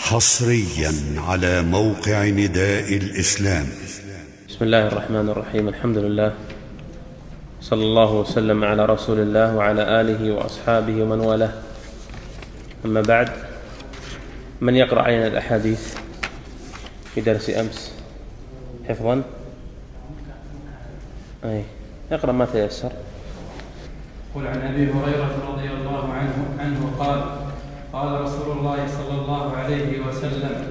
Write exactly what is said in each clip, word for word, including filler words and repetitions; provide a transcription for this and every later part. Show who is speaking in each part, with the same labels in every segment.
Speaker 1: حصريا على موقع نداء الإسلام.
Speaker 2: بسم الله الرحمن الرحيم. الحمد لله، صلى الله وسلم على رسول الله وعلى آله وأصحابه ومن والاه. أما بعد، من يقرأ علينا الأحاديث في درس أمس حفظا؟ أي يقرأ ما تيسر.
Speaker 3: قل عن أبي هريرة رضي الله عنه عنه قال قال رسول الله صلى الله عليه وسلم: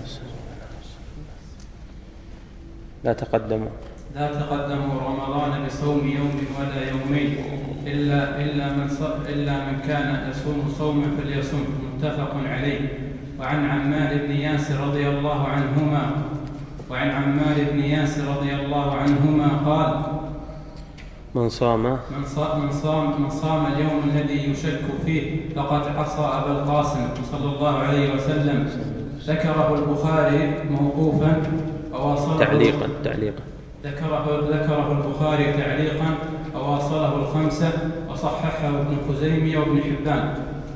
Speaker 2: لا تقدموا
Speaker 3: لا تقدموا رمضان بصوم يوم ولا يومين إلا إلا من إلا من كان يصوم صوما فليصم، متفق عليه. وعن عمار بن ياسر رضي الله عنهما وعن عمار بن ياسر رضي الله عنهما قال:
Speaker 2: من صام
Speaker 3: من صام من صام من صام اليوم الذي يشك فيه فقد عصى أبا القاسم صلى الله عليه وسلم. ذكره البخاري موقوفا وواصله
Speaker 2: تعليقا تعليقا
Speaker 3: ذكره ذكره البخاري تعليقا وواصله الخمسة وصححه ابن خزيمة وابن حبان.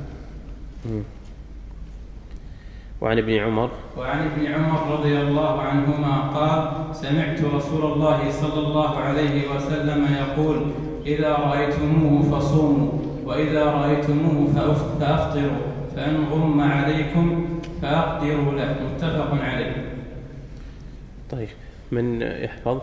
Speaker 2: وعن ابن عمر
Speaker 3: وعن ابن عمر رضي الله عنهما قال: سمعت رسول الله صلى الله عليه وسلم يقول: إذا رأيتموه فصوموا، وإذا رأيتموه فأفطروا، فإن غم عليكم فأقدروا له، متفق عليه.
Speaker 2: طيب، من يحفظ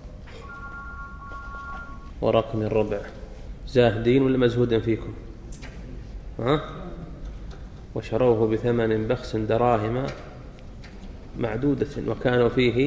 Speaker 2: وراكم الربع؟ زاهدين ولا مزهودا فيكم؟ ها؟ وشروه بثمن بخس دراهم معدودة وكانوا فيه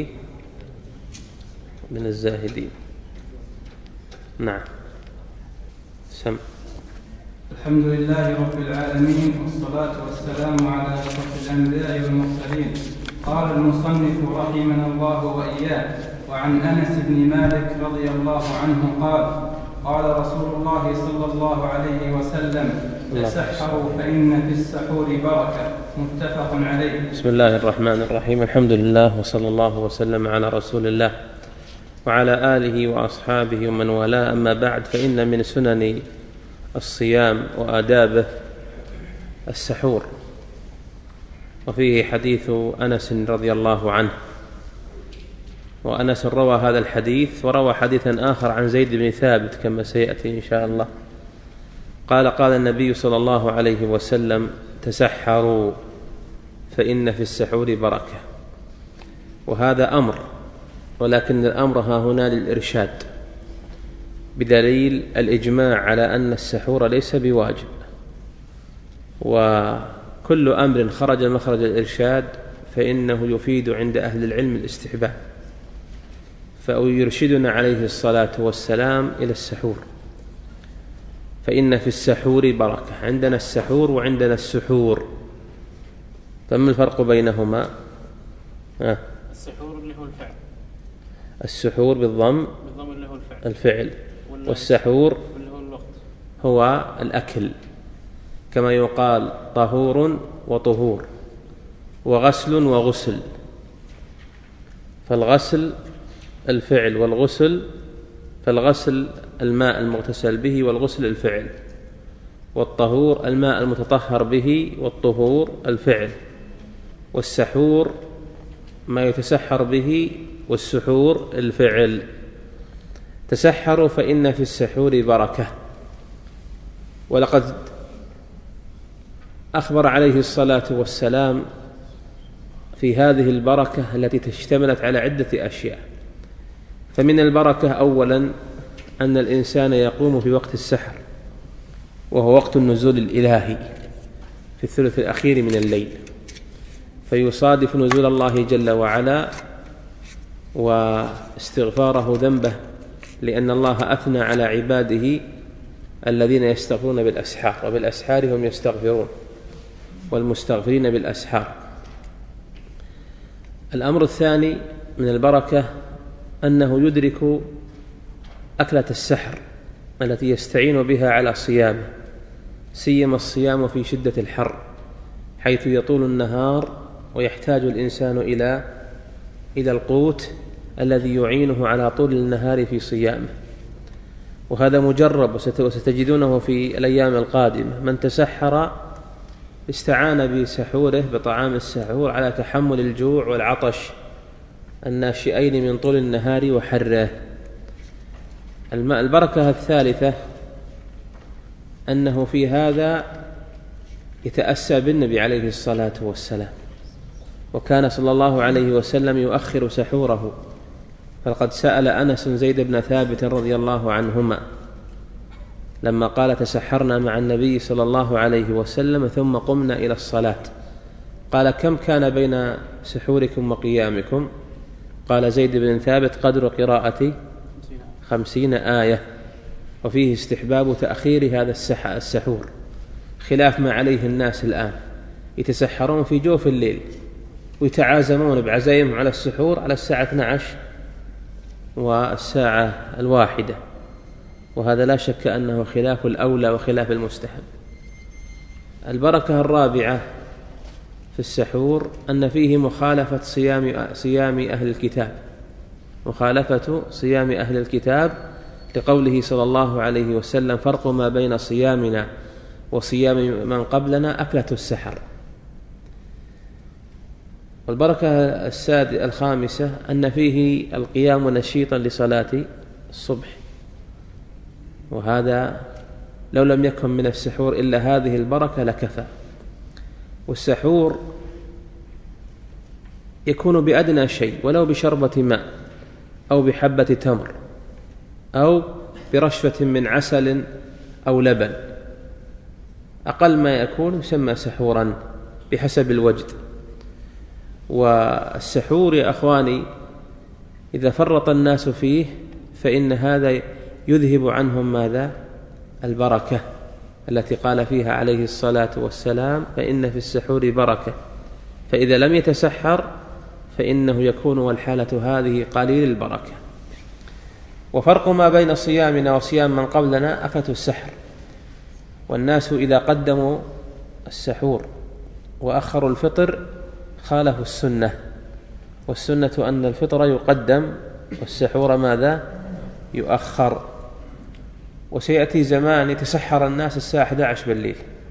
Speaker 2: من الزاهدين. نعم، سم.
Speaker 3: الحمد لله رب العالمين، والصلاة والسلام على أشرف الأنبياء والمرسلين. قال المصنف رحمنا الله وإياه: وعن أنس بن مالك رضي الله عنه قال: قال رسول الله صلى الله عليه وسلم: تسحروا فإن في السحور بركة، متفق عليه.
Speaker 2: بسم الله الرحمن الرحيم. الحمد لله، وصلى الله وسلم على رسول الله وعلى آله وأصحابه ومن والاه. أما بعد، فإن من سنن الصيام وآدابه السحور، وفيه حديث أنس رضي الله عنه. وأنس روى هذا الحديث وروى حديثا آخر عن زيد بن ثابت كما سيأتي إن شاء الله. قال: قال النبي صلى الله عليه وسلم: تسحروا فإن في السحور بركة. وهذا أمر، ولكن الأمر ها هنا للإرشاد، بدليل الإجماع على أن السحور ليس بواجب، وكل أمر خرج مخرج الإرشاد فإنه يفيد عند أهل العلم الاستحباب، فيرشدنا عليه الصلاة والسلام إلى السحور. فإن في السحور بركة. عندنا السحور وعندنا السحور، فما الفرق بينهما؟ آه.
Speaker 3: السحور اللي هو الفعل،
Speaker 2: السحور بالضم
Speaker 3: بالضم اللي هو الفعل,
Speaker 2: الفعل. والسحور
Speaker 3: اللي هو الوقت،
Speaker 2: هو الأكل، كما يقال طهور وطهور، وغسل وغسل. فالغسل الفعل، والغسل فالغسل الماء المغتسل به، والغسل الفعل. والطهور الماء المتطهر به، والطهور الفعل. والسحور ما يتسحر به، والسحور الفعل. تسحروا فإن في السحور بركة. ولقد أخبر عليه الصلاة والسلام في هذه البركة التي تشتملت على عدة أشياء. فمن البركة أولا أن الإنسان يقوم في وقت السحر، وهو وقت النزول الإلهي في الثلث الأخير من الليل، فيصادف نزول الله جل وعلا واستغفاره ذنبه، لأن الله أثنى على عباده الذين يستغفرون بالأسحار، وبالأسحار هم يستغفرون، والمستغفرين بالأسحار. الأمر الثاني من البركة أنه يدرك أكلة السحر التي يستعين بها على صيامه، سيما الصيام في شدة الحر، حيث يطول النهار ويحتاج الإنسان إلى إلى القوت الذي يعينه على طول النهار في صيامه. وهذا مجرب، وستجدونه في الأيام القادمة. من تسحر استعان بسحوره بطعام السحور على تحمل الجوع والعطش الناشئين من طول النهار وحره. البركة الثالثة أنه في هذا يتأسى بالنبي عليه الصلاة والسلام، وكان صلى الله عليه وسلم يؤخر سحوره، فقد سأل أنس زيد بن ثابت رضي الله عنهما لما قال تسحرنا مع النبي صلى الله عليه وسلم ثم قمنا إلى الصلاة، قال كم كان بين سحوركم وقيامكم؟ قال زيد بن ثابت قدر قراءة خمسين آية. وفيه استحباب تأخير هذا السحور خلاف ما عليه الناس الآن، يتسحرون في جوف الليل ويتعازمون بعزايم على السحور على الساعة اثنتي عشرة والساعة الواحدة، وهذا لا شك أنه خلاف الأولى وخلاف المستحب. البركة الرابعة في السحور أن فيه مخالفة صيام صيام أهل الكتاب، مخالفة صيام أهل الكتاب لقوله صلى الله عليه وسلم فرق ما بين صيامنا وصيام من قبلنا أكلة السحر. والبركة السادسة الخامسة أن فيه القيام نشيطا لصلاة الصبح، وهذا لو لم يكن من السحور إلا هذه البركة لكفى. والسحور يكون بأدنى شيء ولو بشربة ماء أو بحبة تمر أو برشفة من عسل أو لبن، أقل ما يكون يسمى سحورا بحسب الوجد. والسحور يا أخواني إذا فرط الناس فيه فإن هذا يذهب عنهم ماذا؟ البركة التي قال فيها عليه الصلاة والسلام فإن في السحور بركة، فإذا لم يتسحر فإنه يكون والحالة هذه قليل البركة. وفرق ما بين صيامنا وصيام من قبلنا أكلة السحر، والناس إذا قدموا السحور وأخروا الفطر خالفوا السنة، والسنة أن الفطر يقدم والسحور ماذا؟ يؤخر. وسيأتي زمان يتسحر الناس الساعة إحدى عشرة بالليل،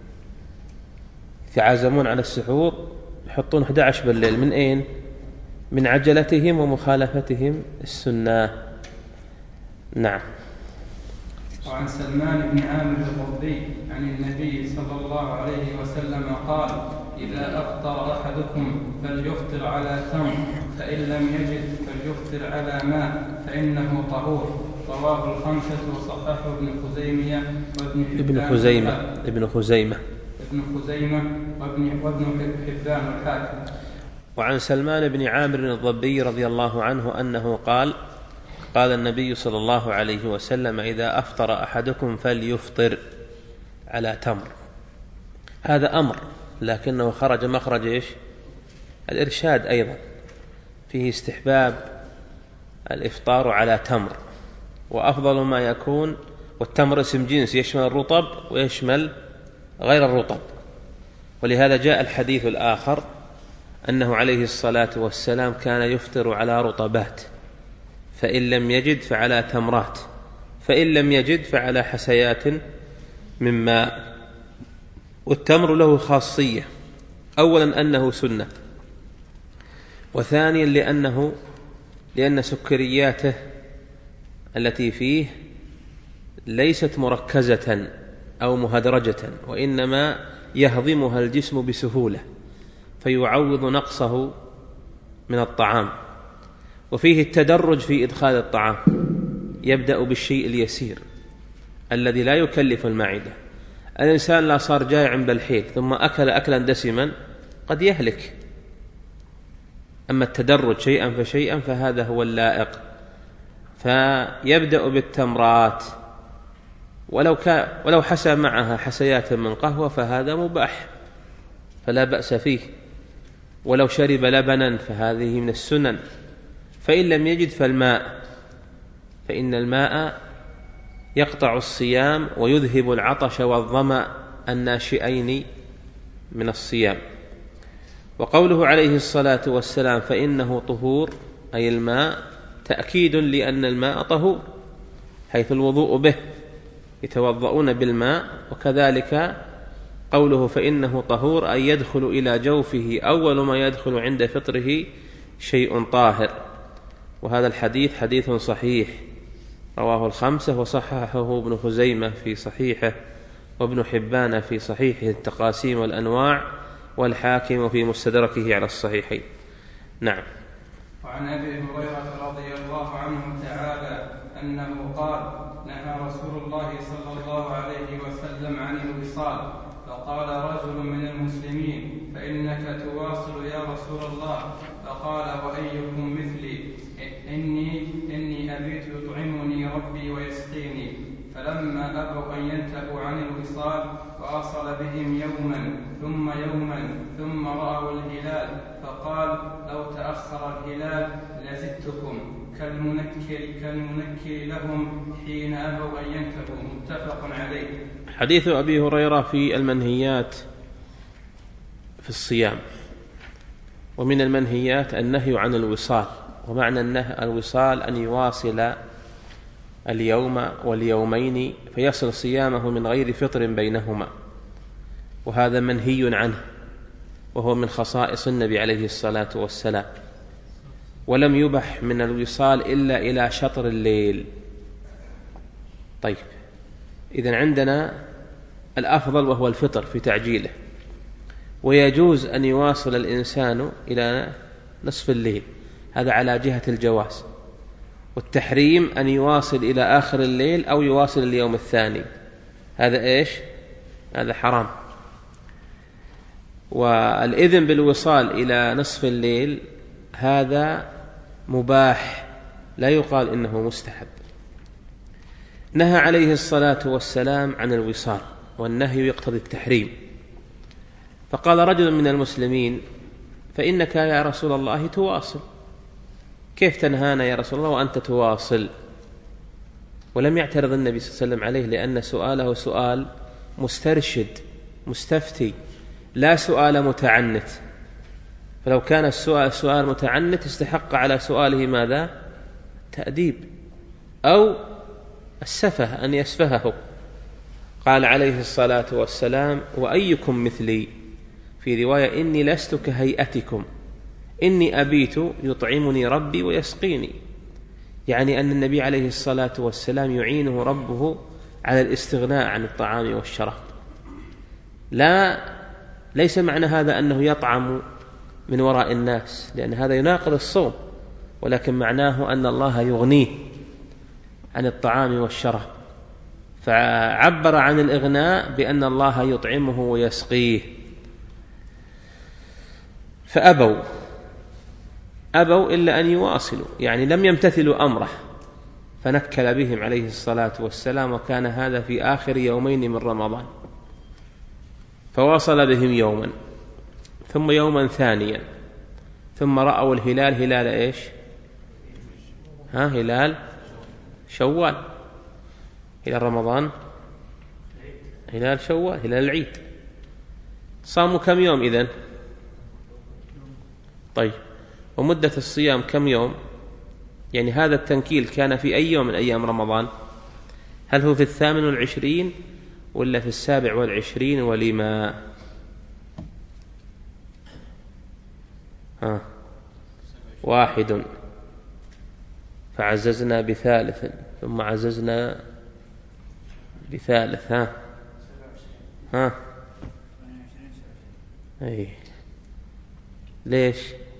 Speaker 2: يتعازمون على السحور يحطون إحدى عشرة بالليل. من أين؟ من عجلتهم ومخالفتهم السنة. نعم.
Speaker 3: وعن سلمان بن عامر الضبي عن النبي صلى الله عليه وسلم قال إذا أفطر أحدكم فليفطر على تمر، فإن لم يجد فليفطر على ماء فإنه طهور. رواه الخمسة وصححه ابن خزيمة وابن
Speaker 2: ابن خزيمة ابن خزيمة
Speaker 3: ابن خزيمة وابن وابن حبان والحاكم.
Speaker 2: وعن سلمان بن عامر الضبي رضي الله عنه أنه قال قال النبي صلى الله عليه وسلم إذا أفطر أحدكم فليفطر على تمر. هذا أمر لكنه خرج مخرج إيش؟ الإرشاد أيضا، فيه استحباب الإفطار على تمر، وأفضل ما يكون، والتمر اسم جنس يشمل الرطب ويشمل غير الرطب، ولهذا جاء الحديث الآخر أنه عليه الصلاة والسلام كان يفطر على رطبات، فإن لم يجد فعلى تمرات، فإن لم يجد فعلى حسيات من ماء. والتمر له خاصية، أولا أنه سنة، وثانيا لأنه لأن سكرياته التي فيه ليست مركزة أو مهدرجة، وإنما يهضمها الجسم بسهولة فيعوض نقصه من الطعام. وفيه التدرج في إدخال الطعام، يبدأ بالشيء اليسير الذي لا يكلف المعدة. الإنسان لا صار جائع بالحيل ثم أكل أكلا دسما قد يهلك، أما التدرج شيئا فشيئا فهذا هو اللائق. فيبدأ بالتمرات، ولو, ولو حسى معها حسيات من قهوة فهذا مباح فلا بأس فيه، ولو شرب لبنا فهذه من السنن. فإن لم يجد فالماء، فإن الماء يقطع الصيام ويذهب العطش والظمأ الناشئين من الصيام. وقوله عليه الصلاة والسلام فإنه طهور أي الماء تأكيد لأن الماء طهور، حيث الوضوء به، يتوضؤون بالماء، وكذلك قوله فإنه طهور أي يدخل إلى جوفه أول ما يدخل عند فطره شيء طاهر. وهذا الحديث حديث صحيح رواه الخمسة وصححه ابن خزيمة في صحيحه، وابن حبان في صحيحه التقاسيم والأنواع، والحاكم في مستدركه على الصحيحين. نعم.
Speaker 3: وعن أبي هريرة رضي الله عنه تعالى أنه قال: نهى رسول الله صلى الله عليه وسلم عن الوصال، فقال رجل من المسلمين: فإنك تواصل يا رسول الله. فقال: وأيكم مثلي؟ إني, إني أبيت يطعمني ربي ويسقيني. فلما أبوا أن ينتهوا عن الوصال وأصل بهم يوما ثم يوما ثم رأوا الهلال، فقال: لو تأخر الهلال لزدتكم كالمنكر, كالمنكر لهم حين أبوا أن ينتهوا. متفق عليه.
Speaker 2: حديث أبي هريرة في المنهيات في الصيام. ومن المنهيات النهي عن الوصال، ومعنى النهي الوصال أن يواصل اليوم واليومين فيصل صيامه من غير فطر بينهما، وهذا منهي عنه، وهو من خصائص النبي عليه الصلاة والسلام. ولم يبح من الوصال إلا إلى شطر الليل. طيب، إذن عندنا الأفضل وهو الفطر في تعجيله، ويجوز أن يواصل الإنسان إلى نصف الليل، هذا على جهة الجواز. والتحريم أن يواصل إلى آخر الليل أو يواصل اليوم الثاني، هذا إيش؟ هذا حرام. والإذن بالوصال إلى نصف الليل هذا مباح، لا يقال إنه مستحب. نهى عليه الصلاة والسلام عن الوصال، والنهي يقتضي التحريم. فقال رجل من المسلمين: فإنك يا رسول الله تواصل، كيف تنهانا يا رسول الله وأنت تواصل؟ ولم يعترض النبي صلى الله عليه وسلم عليه، لأن سؤاله سؤال مسترشد مستفتي، لا سؤال متعنت. فلو كان السؤال سؤال متعنت استحق على سؤاله ماذا؟ تأديب أو السفه، أن يسفهه. قال عليه الصلاة والسلام: وأيكم مثلي؟ في رواية: إني لست كهيئتكم، إني أبيت يطعمني ربي ويسقيني. يعني أن النبي عليه الصلاة والسلام يعينه ربه على الاستغناء عن الطعام والشراب. لا ليس معنى هذا أنه يطعم من وراء الناس، لأن هذا يناقض الصوم، ولكن معناه أن الله يغنيه عن الطعام والشراب، فعبر عن الإغناء بأن الله يطعمه ويسقيه. فأبوا أبوا إلا أن يواصلوا، يعني لم يمتثلوا أمره، فنكل بهم عليه الصلاة والسلام، وكان هذا في آخر يومين من رمضان. فواصل بهم يوما ثم يوما ثانيا، ثم رأوا الهلال. هلال إيش؟ ها هلال شوال، هلال رمضان، هلال شوال، هلال العيد. صاموا كم يوم إذن؟ طيب، ومدة الصيام كم يوم؟ يعني هذا التنكيل كان في أي يوم من أيام رمضان؟ هل هو في الثامن والعشرين ولا في السابع والعشرين؟ ولما؟ ها واحد، فعززنا بثالث، ثم عززنا بثالث. ها ها أي ليش؟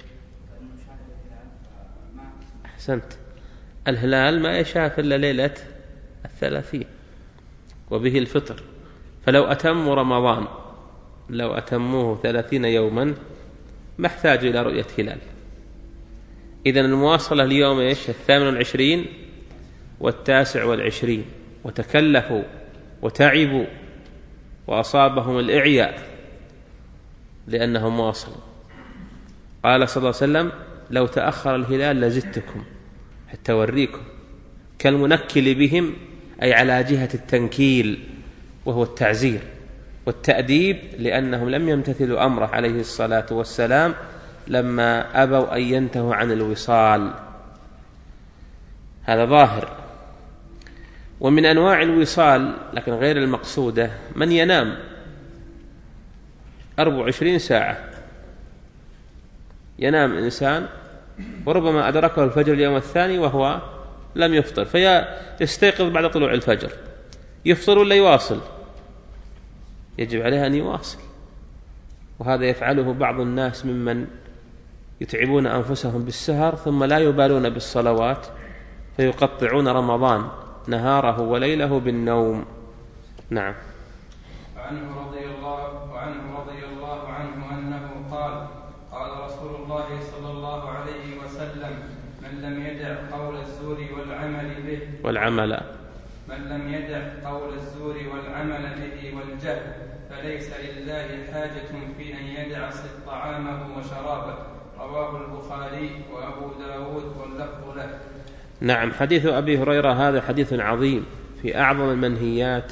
Speaker 2: أحسنت، الهلال ما يشاف إلا ليلة الثلاثين، وبه الفطر. فلو أتموا رمضان، لو أتموه ثلاثين يوما ما احتاجوا إلى رؤية هلال. إذن المواصلة اليوم إيش؟ الثامن والعشرين والتاسع والعشرين، وتكلفوا وتعبوا وأصابهم الإعياء لأنهم واصلوا. قال صلى الله عليه وسلم: لو تأخر الهلال لزدتكم، حتى أوريكم. كالمنكل بهم، أي على جهة التنكيل، وهو التعزير والتأديب، لأنهم لم يمتثلوا أمره عليه الصلاة والسلام لما أبوا أن ينتهوا عن الوصال. هذا ظاهر. ومن أنواع الوصال لكن غير المقصودة من ينام أربع وعشرين ساعة ينام الإنسان وربما أدركه الفجر اليوم الثاني وهو لم يفطر، فيستيقظ بعد طلوع الفجر، يفطر ولا يواصل؟ يجب عليه أن يواصل. وهذا يفعله بعض الناس ممن يتعبون أنفسهم بالسهر ثم لا يبالون بالصلوات، فيقطعون رمضان نهاره وليله بالنوم. نعم.
Speaker 3: وعنه رضي الله وعنه رضي الله عنه أنه قال: قال رسول الله صلى الله عليه وسلم: من لم يدع قول الزور والعمل به
Speaker 2: والعمل
Speaker 3: من لم يدع قول الزور والعمل به والجهل فليس لله حاجة في أن يدع طعامه وشرابه. رواه البخاري وأبو داود واللفظ له.
Speaker 2: نعم. حديث أبي هريرة هذا حديث عظيم في أعظم المنهيات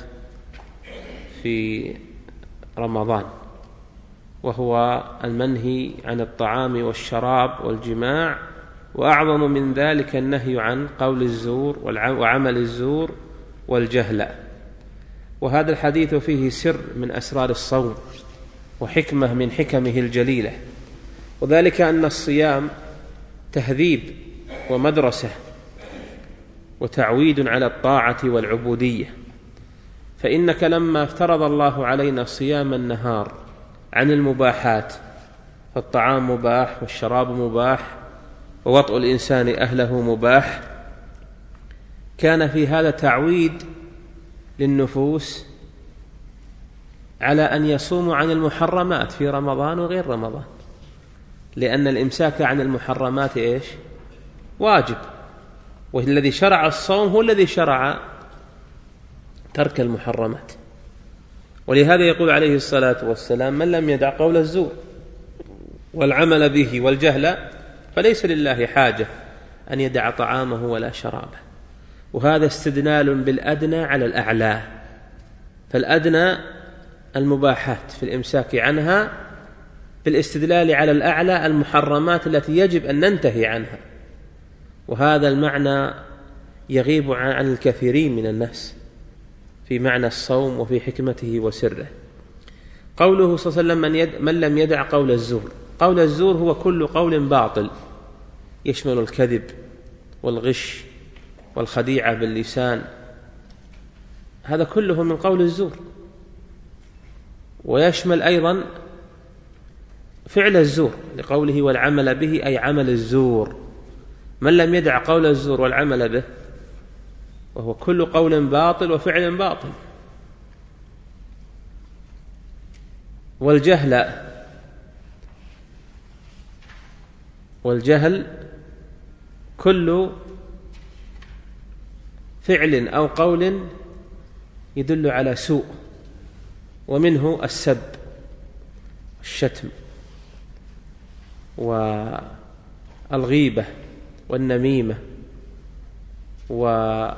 Speaker 2: في رمضان، وهو المنهي عن الطعام والشراب والجماع، وأعظم من ذلك النهي عن قول الزور وعمل الزور والجهل. وهذا الحديث فيه سر من أسرار الصوم وحكمة من حكمه الجليلة، وذلك أن الصيام تهذيب ومدرسة وتعويد على الطاعة والعبودية. فإنك لما افترض الله علينا صيام النهار عن المباحات، فالطعام مباح والشراب مباح ووطء الإنسان أهله مباح، كان في هذا تعويد للنفوس على أن يصوموا عن المحرمات في رمضان وغير رمضان، لأن الإمساك عن المحرمات إيش؟ واجب، والذي شرع الصوم هو الذي شرع ترك المحرمات. ولهذا يقول عليه الصلاة والسلام: من لم يدع قول الزور والعمل به والجهل فليس لله حاجة أن يدع طعامه ولا شرابه. وهذا استدلال بالأدنى على الأعلى، فالأدنى المباحات في الإمساك عنها، بالاستدلال على الأعلى المحرمات التي يجب أن ننتهي عنها. وهذا المعنى يغيب عن الكثيرين من الناس في معنى الصوم وفي حكمته وسره. قوله صلى الله عليه وسلم: من, يد من لم يدع قول الزور. قول الزور هو كل قول باطل يشمل الكذب والغش والخديعة باللسان، هذا كله من قول الزور. ويشمل أيضا فعل الزور لقوله والعمل به، أي عمل الزور. من لم يدع قول الزور والعمل به، وهو كل قول باطل وفعل باطل. والجهل والجهل كل فعل أو قول يدل على سوء، ومنه السب والشتم والغيبة والنميمة ولحظ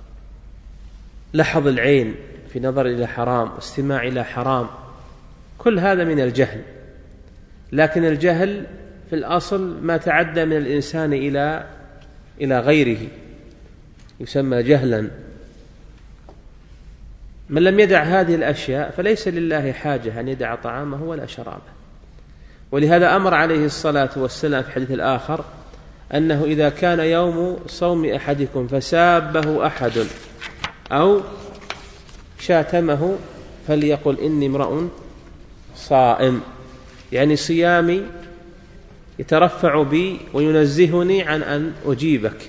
Speaker 2: العين في نظر إلى حرام واستماع إلى حرام، كل هذا من الجهل. لكن الجهل في الأصل ما تعدى من الإنسان إلى إلى غيره يسمى جهلا. من لم يدع هذه الأشياء فليس لله حاجة أن يدع طعامه ولا شرابه. ولهذا أمر عليه الصلاة والسلام في الحديث الآخر أنه إذا كان يوم صوم أحدكم فسابه أحد أو شاتمه فليقل إني امرؤ صائم، يعني صيامي يترفع بي وينزهني عن أن أجيبك،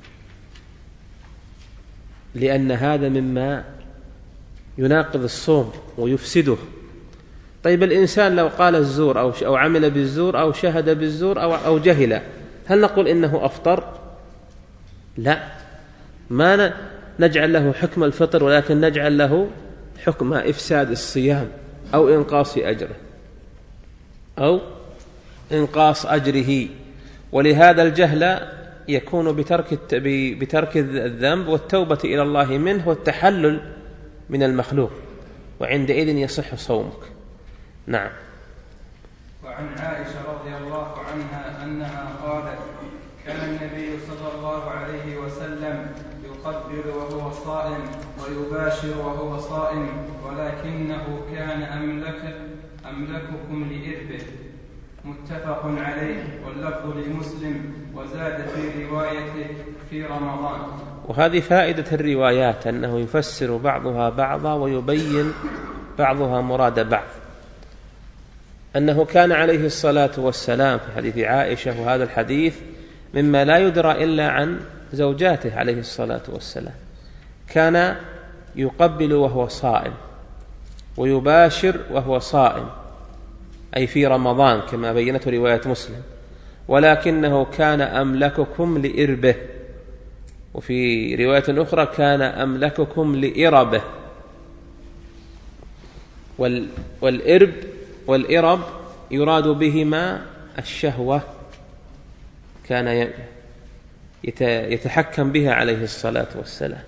Speaker 2: لأن هذا مما يناقض الصوم ويفسده. طيب الإنسان لو قال الزور أو أو عمل بالزور أو شهد بالزور أو أو جهل، هل نقول إنه أفطر؟ لا، ما نجعل له حكم الفطر، ولكن نجعل له حكم إفساد الصيام أو إنقاص أجره أو إنقاص أجره. ولهذا الجهل يكون بترك بترك الذنب والتوبة إلى الله منه والتحلل من المخلوق، وعندئذ يصح صومك. نعم.
Speaker 3: وعن عائشة رضي الله عنها أنها قالت: كان النبي صلى الله عليه وسلم يقبل وهو صائم ويباشر وهو صائم، ولكنه كان أملك أملككم لإربه، متفق عليه، واللفظ لمسلم، وزاد في روايته في رمضان.
Speaker 2: وهذه فائدة الروايات، أنه يفسر بعضها بعضا ويبين بعضها مراد بعض. أنه كان عليه الصلاة والسلام في حديث عائشة، وهذا الحديث مما لا يدرى إلا عن زوجاته عليه الصلاة والسلام، كان يقبل وهو صائم ويباشر وهو صائم، أي في رمضان كما بينته رواية مسلم، ولكنه كان أملككم لإربه، وفي رواية أخرى كان أملككم لإربه. والإرب والإرب يراد بهما الشهوة، كان يتحكم بها عليه الصلاة والسلام.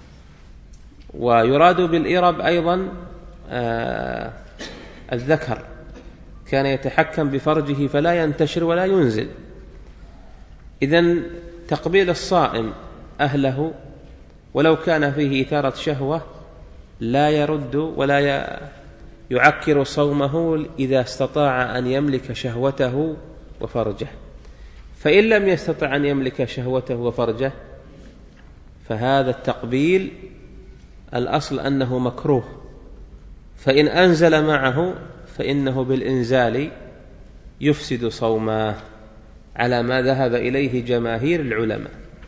Speaker 2: ويراد بالإرب أيضا آه الذكر، كان يتحكم بفرجه فلا ينتشر ولا ينزل. إذن تقبيل الصائم أهله ولو كان فيه إثارة شهوة لا يرد ولا يعكر صومه إذا استطاع أن يملك شهوته وفرجه. فإن لم يستطع أن يملك شهوته وفرجه فهذا التقبيل الأصل أنه مكروه، فإن أنزل معه فإنه بالإنزال يفسد صومه على ما ذهب إليه جماهير العلماء.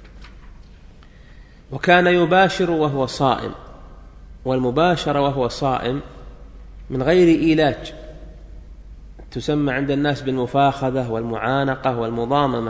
Speaker 2: وكان يباشر وهو صائم، والمباشرة وهو صائم من غير إيلاج تسمى عند الناس بالمفاخذة والمعانقة والمضاممة،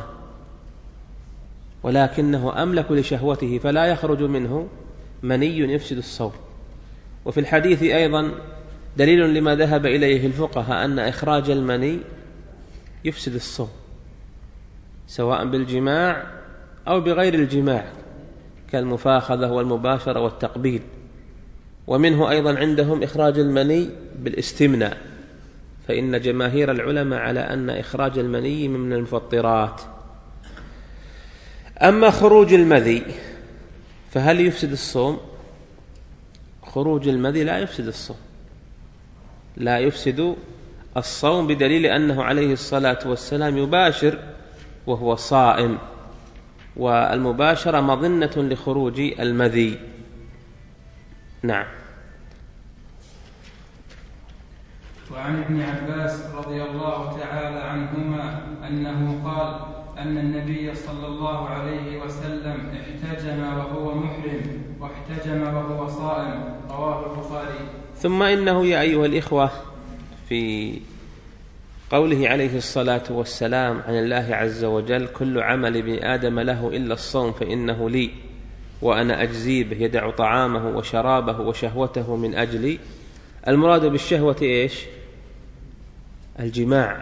Speaker 2: ولكنه أملك لشهوته فلا يخرج منه مني يفسد الصوم. وفي الحديث أيضا دليل لما ذهب إليه الفقهاء أن إخراج المني يفسد الصوم سواء بالجماع أو بغير الجماع، كالمفاخذة والمباشرة والتقبيل. ومنه أيضا عندهم إخراج المني بالاستمناء، فإن جماهير العلماء على أن إخراج المني من المفطرات. أما خروج المذي فهل يفسد الصوم؟ خروج المذي لا يفسد الصوم، لا يفسد الصوم، بدليل أنه عليه الصلاة والسلام يباشر وهو صائم، والمباشرة مظنة لخروج المذي. نعم.
Speaker 3: وعن ابن عباس رضي الله تعالى عنهما أنه قال أن النبي صلى الله عليه وسلم احتجم وهو محرم واحتجم وهو صائم، رواه البخاري.
Speaker 2: ثم إنه يا أيها الإخوة في قوله عليه الصلاة والسلام عن الله عز وجل: كل عمل ابن آدم له إلا الصوم فإنه لي وأنا أجزي به، يدع طعامه وشرابه وشهوته من أجلي. المراد بالشهوة إيش؟ الجماع.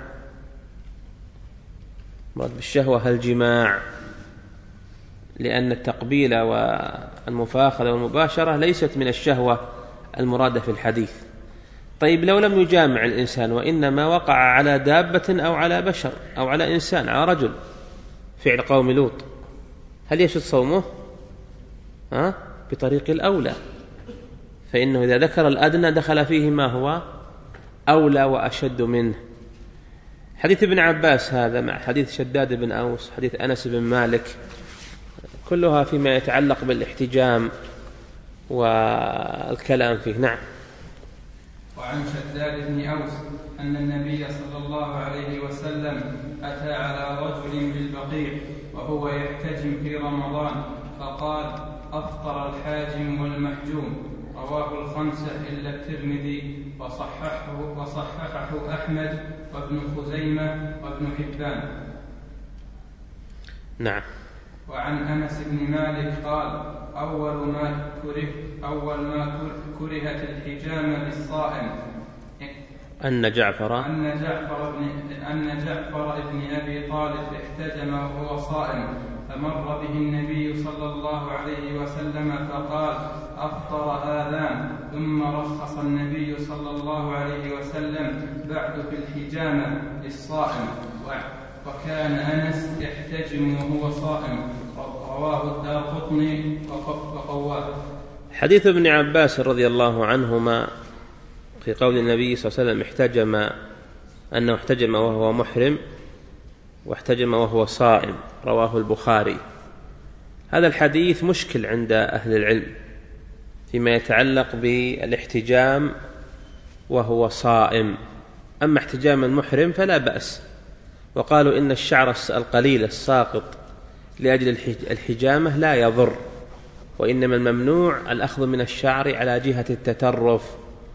Speaker 2: المراد بالشهوة الجماع، لأن التقبيل والمفاخذة والمباشرة ليست من الشهوة المرادة في الحديث. طيب لو لم يجامع الإنسان وإنما وقع على دابة أو على بشر أو على إنسان، على رجل، فعل قوم لوط، هل يشد صومه؟ ها؟ بطريق الأولى، فإنه إذا ذكر الأدنى دخل فيه ما هو أولى وأشد منه. حديث ابن عباس هذا مع حديث شداد بن أوس، حديث أنس بن مالك، كلها فيما يتعلق بالاحتجام والكلام فيه. نعم.
Speaker 3: وعن شداد بن أوس أن النبي صلى الله عليه وسلم أتى على رجل بالبقيع وهو يحتجم في رمضان فقال: أفطر الحاجم والمحجوم، رواه الخمسة إلا الترمذي، وصححه, وصححه أحمد وابن خزيمة وابن حبان.
Speaker 2: نعم.
Speaker 3: وعن أنس بن مالك قال: أول ما كره أول ما كرهت الحجامة للصائم
Speaker 2: أن جعفر
Speaker 3: أن جعفر بن أن جعفر بن أبي طالب احتجم وهو صائم، فمر به النبي صلى الله عليه وسلم فقال: أفطر هذان، ثم رخص النبي صلى الله عليه وسلم بعد في الحجامة للصائم، وكان أنس يحتجم وهو صائم، رواه الدارقطني وقواه.
Speaker 2: حديث ابن عباس رضي الله عنهما في قول النبي صلى الله عليه وسلم احتجم، أنه احتجم وهو محرم واحتجم وهو صائم، رواه البخاري. هذا الحديث مشكل عند أهل العلم فيما يتعلق بالاحتجام وهو صائم. أما احتجام المحرم فلا بأس، وقالوا إن الشعر القليل الساقط لأجل الحجامة لا يضر، وإنما الممنوع الأخذ من الشعر على جهة التترف.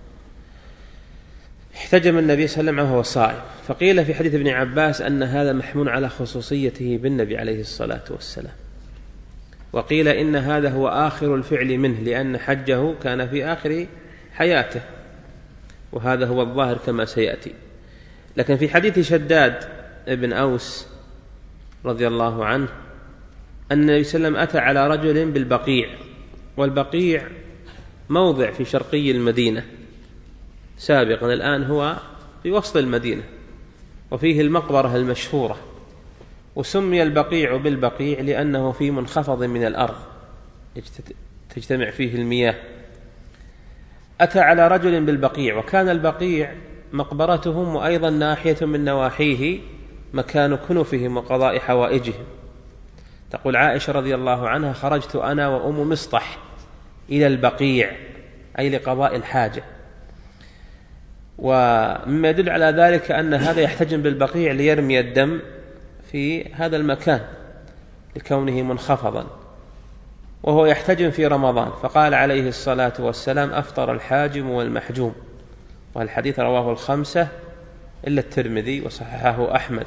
Speaker 2: احتجم النبي صلى الله عليه وسلم وهو صائم، فقيل في حديث ابن عباس أن هذا محمول على خصوصيته بالنبي عليه الصلاة والسلام، وقيل إن هذا هو آخر الفعل منه لأن حجه كان في آخر حياته، وهذا هو الظاهر كما سيأتي. لكن في حديث شداد ابن أوس رضي الله عنه أن النبي صلى الله عليه وسلم أتى على رجل بالبقيع، والبقيع موضع في شرقي المدينة سابقا، الآن هو في وسط المدينة وفيه المقبرة المشهورة، وسمي البقيع بالبقيع لأنه في منخفض من الأرض تجتمع فيه المياه. أتى على رجل بالبقيع، وكان البقيع مقبرتهم وأيضا ناحية من نواحيه مكان كنفهم وقضاء حوائجهم. تقول عائشة رضي الله عنها: خرجت أنا وأم مصطح إلى البقيع أي لقضاء الحاجة. ومما يدل على ذلك أن هذا يحتجم بالبقيع ليرمي الدم في هذا المكان لكونه منخفضا، وهو يحتجم في رمضان، فقال عليه الصلاة والسلام: أفطر الحاجم والمحجوم. والحديث رواه الخمسة إلا الترمذي، وصححه أحمد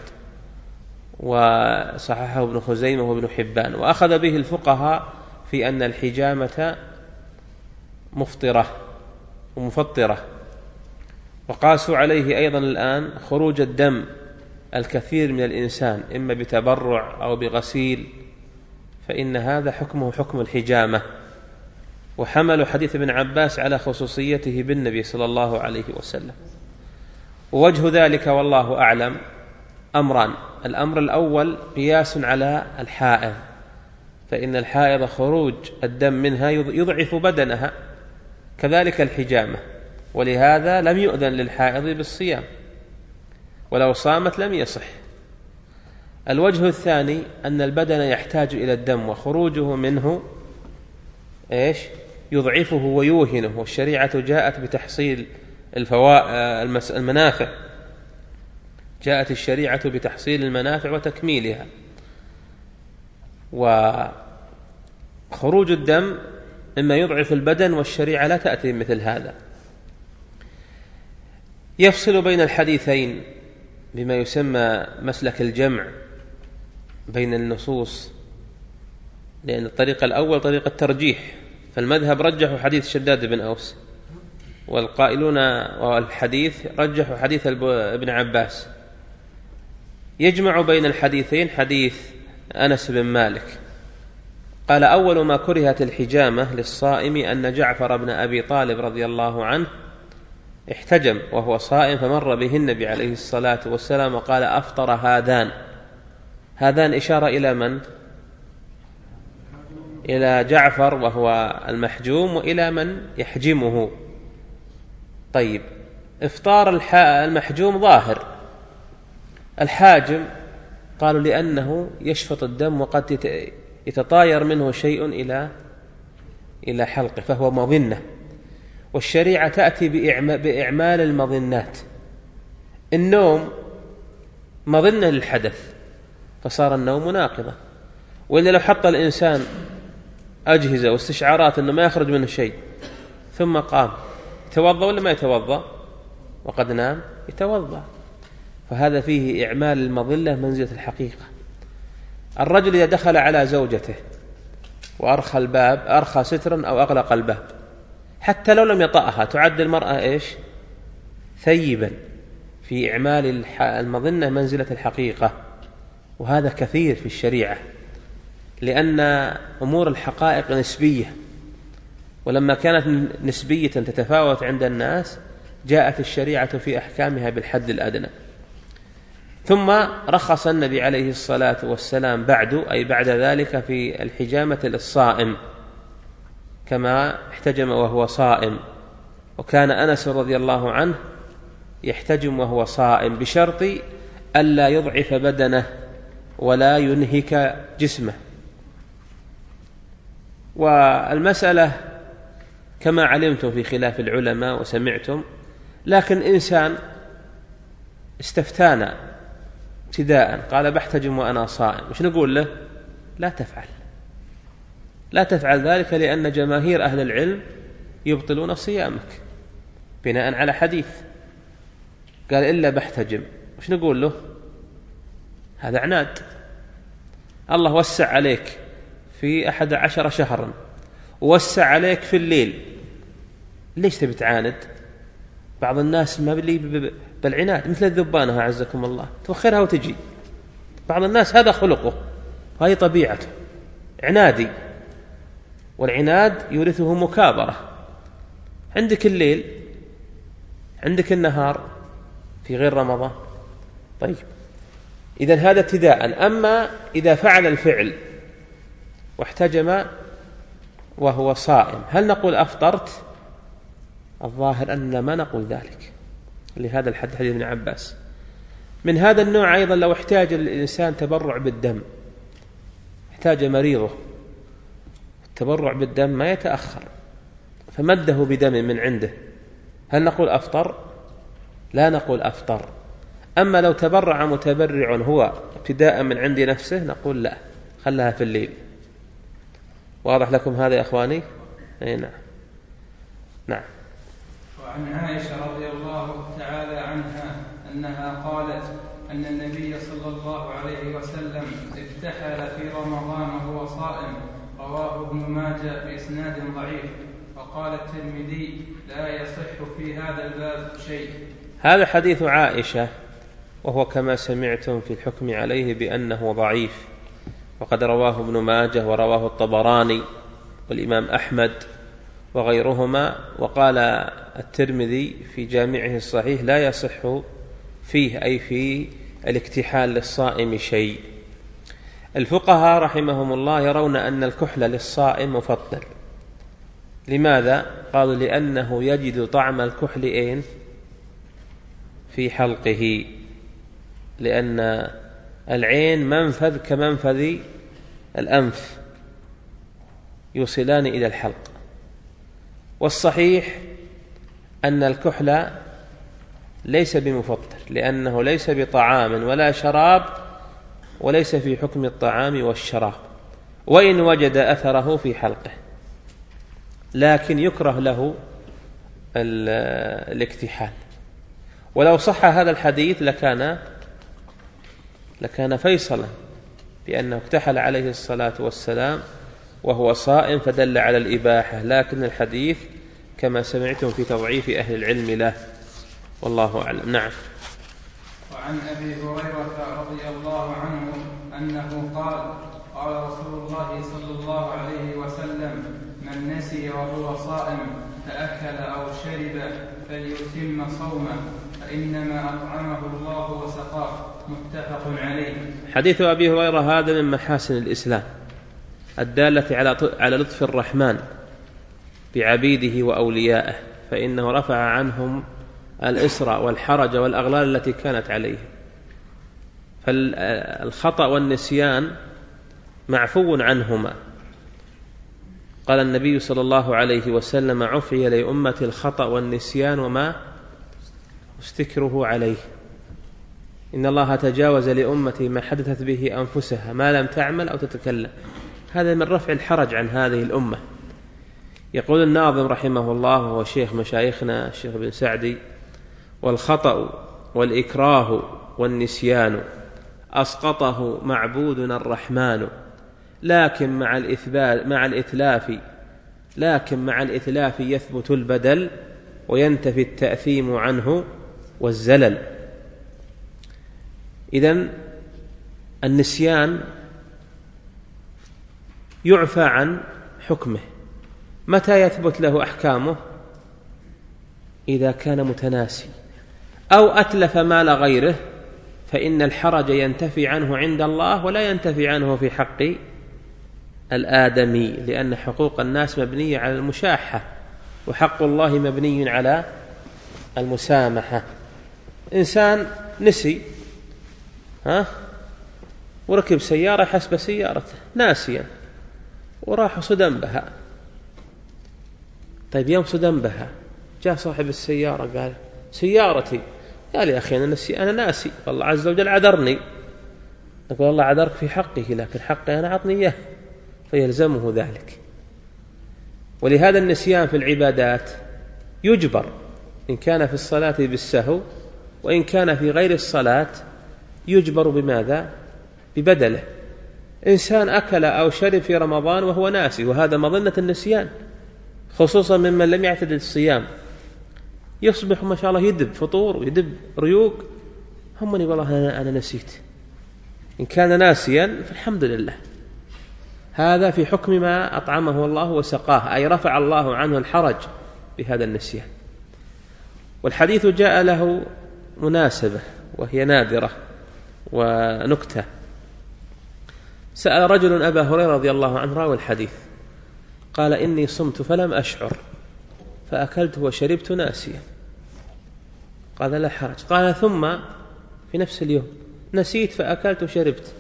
Speaker 2: وصححه ابن خزيمة وابن حبان. وأخذ به الفقهاء في أن الحجامة مفطرة ومفطرة، وقاسوا عليه أيضا الآن خروج الدم الكثير من الإنسان إما بتبرع أو بغسيل، فإن هذا حكمه حكم الحجامة، وحملوا حديث ابن عباس على خصوصيته بالنبي صلى الله عليه وسلم. ووجه ذلك والله أعلم أمران: الأمر الأول قياس على الحائض، فإن الحائض خروج الدم منها يضعف بدنها، كذلك الحجامة، ولهذا لم يؤذن للحائض بالصيام، ولو صامت لم يصح. الوجه الثاني أن البدن يحتاج إلى الدم، وخروجه منه إيش؟ يضعفه ويوهنه، والشريعة جاءت بتحصيل المنافع، جاءت الشريعة بتحصيل المنافع وتكميلها. وخروج الدم إما يضعف البدن، والشريعة لا تأتي مثل هذا. يفصل بين الحديثين بما يسمى مسلك الجمع بين النصوص، لأن الطريقة الأول طريقة الترجيح، فالمذهب رجحوا حديث شداد بن أوس، والقائلون والحديث رجحوا حديث ابن عباس. يجمع بين الحديثين حديث أنس بن مالك قال: أول ما كرهت الحجامة للصائم أن جعفر بن أبي طالب رضي الله عنه احتجم وهو صائم، فمر به النبي عليه الصلاة والسلام وقال: أفطر هذان. هذان إشارة إلى من؟ إلى جعفر وهو المحجوم، وإلى من يحجمه. طيب، إفطار المحجوم ظاهر، الحاجم قالوا لأنه يشفط الدم وقد يتطاير منه شيء إلى إلى حلقه، فهو مظنة، والشريعة تأتي بإعمال المظنات. النوم مظنة للحدث، فصار النوم ناقضة، وإلا لو حط الإنسان أجهزة واستشعارات أنه ما يخرج منه شيء ثم قام، يتوضأ ولا ما يتوضأ؟ وقد نام يتوضأ. فهذا فيه إعمال المظلة منزلة الحقيقة. الرجل إذا دخل على زوجته وأرخى الباب، أرخى سترا أو أغلق الباب، حتى لو لم يطأها تعد المرأة إيش؟ ثيبا، في إعمال المظنة منزلة الحقيقة. وهذا كثير في الشريعة، لأن أمور الحقائق نسبية، ولما كانت نسبية تتفاوت عند الناس جاءت الشريعة في أحكامها بالحد الأدنى. ثم رخص النبي عليه الصلاة والسلام بعد أي بعد ذلك في الحجامة للصائم، كما احتجم وهو صائم، وكان أنس رضي الله عنه يحتجم وهو صائم بشرط ألا يضعف بدنه ولا ينهك جسمه. والمسألة كما علمتم في خلاف العلماء وسمعتم، لكن إنسان استفتانا ابتداء قال بحتجم وأنا صائم، وش نقول له؟ لا تفعل لا تفعل ذلك، لأن جماهير أهل العلم يبطلون صيامك بناء على حديث قال إلا بحتجم. وش نقول له؟ هذا عناد. الله وسع عليك في أحد عشر شهرا، ووسع عليك في الليل، ليش تبي تعاند؟ بعض الناس ما بلي بالعناد مثل الذبانة أعزكم الله، توخرها وتجي. بعض الناس هذا خلقه، هذه طبيعته، عنادي، والعناد يورثه مكابرة. عندك الليل، عندك النهار في غير رمضان. طيب إذن هذا ابتداء. أما إذا فعل الفعل واحتجم وهو صائم، هل نقول أفطرت؟ الظاهر أننا ما نقول ذلك لهذا الحديث حديث ابن عباس. من هذا النوع أيضا لو احتاج الإنسان تبرع بالدم، احتاج مريضه التبرع بالدم ما يتأخر، فمده بدم من عنده، هل نقول أفطر؟ لا نقول أفطر. أما لو تبرع متبرع هو ابتداء من عند نفسه نقول لا، خلها في الليل. واضح لكم هذا يا أخواني؟ أي نعم. نعم.
Speaker 3: وعن عائشة رضي الله تعالى عنها أنها قالت أن النبي صلى الله عليه وسلم اكتحل في رمضان وهو صائم، رواه ابن ماجه بإسناد ضعيف، وقال الترمذي لا يصح في هذا الباب شيء.
Speaker 2: هذا حديث عائشة، وهو كما سمعتم في الحكم عليه بأنه ضعيف، وقد رواه ابن ماجه ورواه الطبراني والإمام أحمد وغيرهما. وقال الترمذي في جامعه الصحيح لا يصح فيه، أي في الاكتحال للصائم شيء. الفقهاء رحمهم الله يرون أن الكحل للصائم مفضل. لماذا؟ قالوا لأنه يجد طعم الكحل أين؟ في حلقه، لأن العين منفذ كمنفذ الأنف، يوصلان إلى الحلق. والصحيح أن الكحل ليس بمفطر، لأنه ليس بطعام ولا شراب، وليس في حكم الطعام والشراب، وإن وجد أثره في حلقه، لكن يكره له الاكتحال. ولو صح هذا الحديث لكان لكان فيصلا، بأنه اكتحل عليه الصلاة والسلام وهو صائم، فدل على الإباحة. لكن الحديث كما سمعتم في تضعيف أهل العلم له، والله أعلم. نعم.
Speaker 3: وعن أبي هريرة رضي الله عنه أنه قال قال رسول الله صلى الله عليه وسلم من نسي وهو صائم فأكل أو شرب فليتم صومه فإنما أطعمه الله وسقاه، متفق عليه.
Speaker 2: حديث أبي هريرة هذا من محاسن الإسلام الدالة على لطف الرحمن بعبيده وأوليائه، فإنه رفع عنهم الإسر والحرج والأغلال التي كانت عليه. فالخطأ والنسيان معفو عنهما. قال النبي صلى الله عليه وسلم عفي لأمة الخطأ والنسيان وما استكره عليه. إن الله تجاوز لأمتي ما حدثت به أنفسها ما لم تعمل أو تتكلم. هذا من رفع الحرج عن هذه الأمة. يقول الناظم رحمه الله وهو شيخ مشايخنا الشيخ بن سعدي: والخطأ والإكراه والنسيان أسقطه معبودنا الرحمن، لكن مع الإثبات مع الإتلاف لكن مع الإتلاف يثبت البدل وينتفي التأثيم عنه والزلل. إذن النسيان يعفى عن حكمه. متى يثبت له أحكامه؟ إذا كان متناسي أو أتلف مال غيره، فإن الحرج ينتفي عنه عند الله ولا ينتفي عنه في حق الآدمي، لأن حقوق الناس مبنية على المشاحة وحق الله مبني على المسامحة. إنسان نسي ها وركب سيارة حسب سيارته ناسيا وراح صدم بها. طيب يوم صدم بها جاء صاحب السيارة قال سيارتي، قال يا أخي أنا نسي أنا ناسي والله عز وجل عذرني. نقول الله عذرك في حقه لكن حقي أنا عطني إياه، فيلزمه ذلك. ولهذا النسيان في العبادات يجبر إن كان في الصلاة بالسهو، وإن كان في غير الصلاة يجبر بماذا؟ ببدله. إنسان أكل أو شرب في رمضان وهو ناسي، وهذا مظنة النسيان خصوصا ممن لم يعتد الصيام، يصبح ما شاء الله يدب فطور ويدب ريوق، همني والله أنا, أنا نسيت. إن كان ناسيا فالحمد لله، هذا في حكم ما أطعمه الله وسقاه، أي رفع الله عنه الحرج بهذا النسيان. والحديث جاء له مناسبة وهي نادرة ونكتة. سأل رجل أبا هريرة رضي الله عنه راوي الحديث، قال إني صمت فلم أشعر فأكلت وشربت ناسيا. قال لا حرج. قال ثم في نفس اليوم نسيت فأكلت وشربت.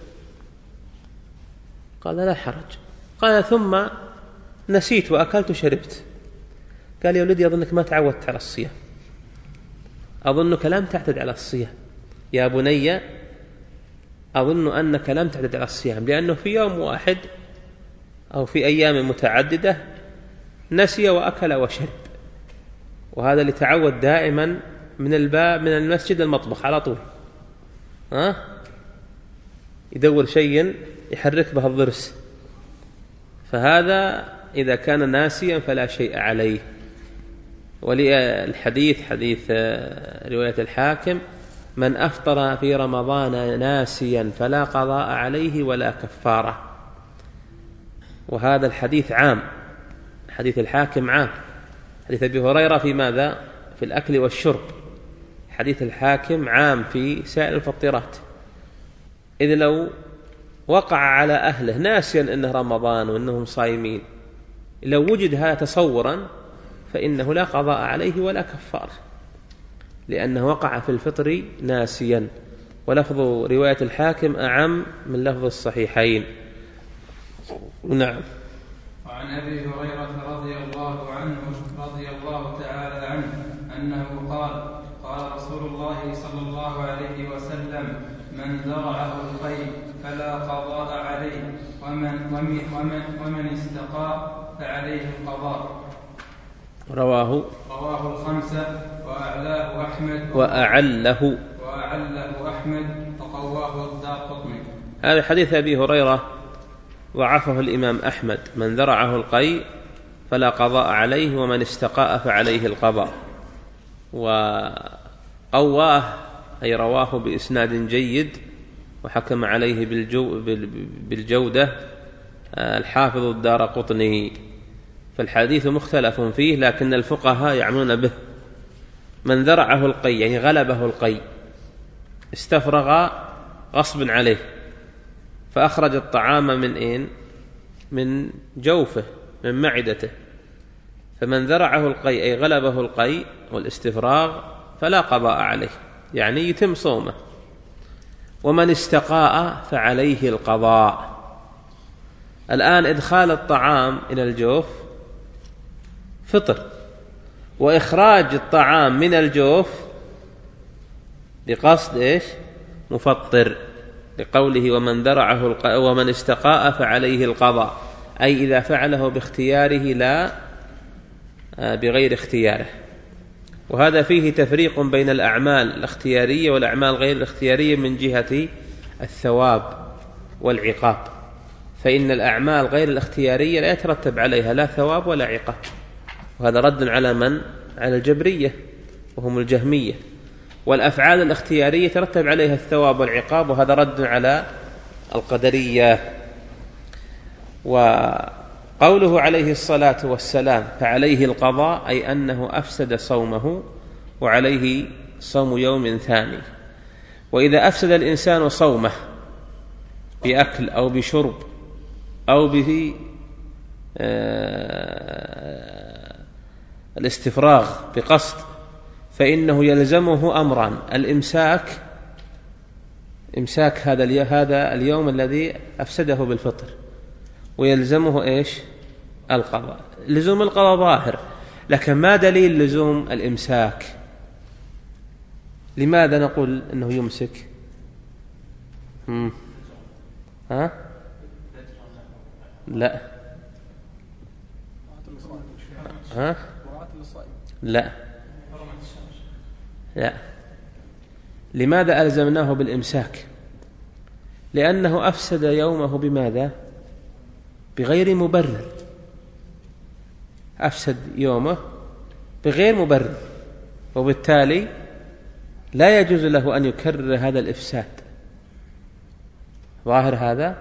Speaker 2: قال لا حرج. قال ثم نسيت وأكلت وشربت. قال يا ولدي أظنك ما تعودت على الصيام، أظنك لم تعتد على الصيام يا بني، أظن أنك لم تعتد على الصيام، لأنه في يوم واحد أو في أيام متعددة نسي وأكل وشرب، وهذا اللي تعود دائما من الباب من المسجد المطبخ على طول، ها يدور شيء يحرك به الضرس، فهذا إذا كان ناسيا فلا شيء عليه. وللحديث حديث رواية الحاكم من أفطر في رمضان ناسيا فلا قضاء عليه ولا كفارة. وهذا الحديث عام، حديث الحاكم عام. حديث أبي هريرة في ماذا؟ في الأكل والشرب. حديث الحاكم عام في سائر الفطرات. إذ لو وقع على أهله ناسيا أنه رمضان وأنهم صايمين، لو وجد هذا تصورا فإنه لا قضاء عليه ولا كفارة، لأنه وقع في الفطر ناسيا. ولفظ رواية الحاكم أعم من لفظ الصحيحين. نعم.
Speaker 3: وعن أبي هريرة رضي الله عنه رضي الله تعالى عنه أنه قال قال رسول الله صلى الله عليه وسلم من ذرعه القيء فلا قضاء عليه، ومن, ومن, ومن, ومن استقى فعليه القضاء.
Speaker 2: رواه
Speaker 3: رواه الخمسة وأعلاه أحمد
Speaker 2: وأعله
Speaker 3: وأعله أحمد وقواه الدارقطني.
Speaker 2: هذا حديث أبي هريرة ضعفه الإمام أحمد، من ذرعه القيء فلا قضاء عليه ومن استقاء فعليه القضاء. وقواه أي رواه بإسناد جيد وحكم عليه بالجو بالجودة الحافظ الدارقطني. فالحديث مختلف فيه لكن الفقهاء يعملون به. من ذرعه القيء يعني غلبه القيء، استفرغ غصب عليه فأخرج الطعام من إين؟ من جوفه من معدته. فمن ذرعه القيء أي غلبه القيء والاستفراغ فلا قضاء عليه، يعني يتم صومه. ومن استقاء فعليه القضاء. الآن إدخال الطعام إلى الجوف فطر، وإخراج الطعام من الجوف بقصد إيش؟ مفطر، لقوله ومن ذرعه الق... ومن استقاء فعليه القضاء، أي إذا فعله باختياره لا بغير اختياره. وهذا فيه تفريق بين الأعمال الاختيارية والأعمال غير الاختيارية من جهة الثواب والعقاب. فإن الأعمال غير الاختيارية لا يترتب عليها لا ثواب ولا عقاب، وهذا رد على من؟ على الجبرية وهم الجهمية. والأفعال الاختيارية ترتب عليها الثواب والعقاب، وهذا رد على القدرية. وقوله عليه الصلاة والسلام فعليه القضاء أي أنه أفسد صومه وعليه صوم يوم ثاني. وإذا أفسد الإنسان صومه بأكل أو بشرب أو به الاستفراغ بقصد فإنه يلزمه أمران: الإمساك، إمساك هذا هذا اليوم الذي أفسده بالفطر، ويلزمه إيش؟ القضاء. لزوم القضاء ظاهر، لكن ما دليل لزوم الإمساك؟ لماذا نقول أنه يمسك؟ هم. ها؟ لا. ها؟ لا لا. لماذا ألزمناه بالإمساك؟ لأنه أفسد يومه بماذا؟ بغير مبرر. أفسد يومه بغير مبرر، وبالتالي لا يجوز له أن يكرر هذا الإفساد. ظاهر هذا؟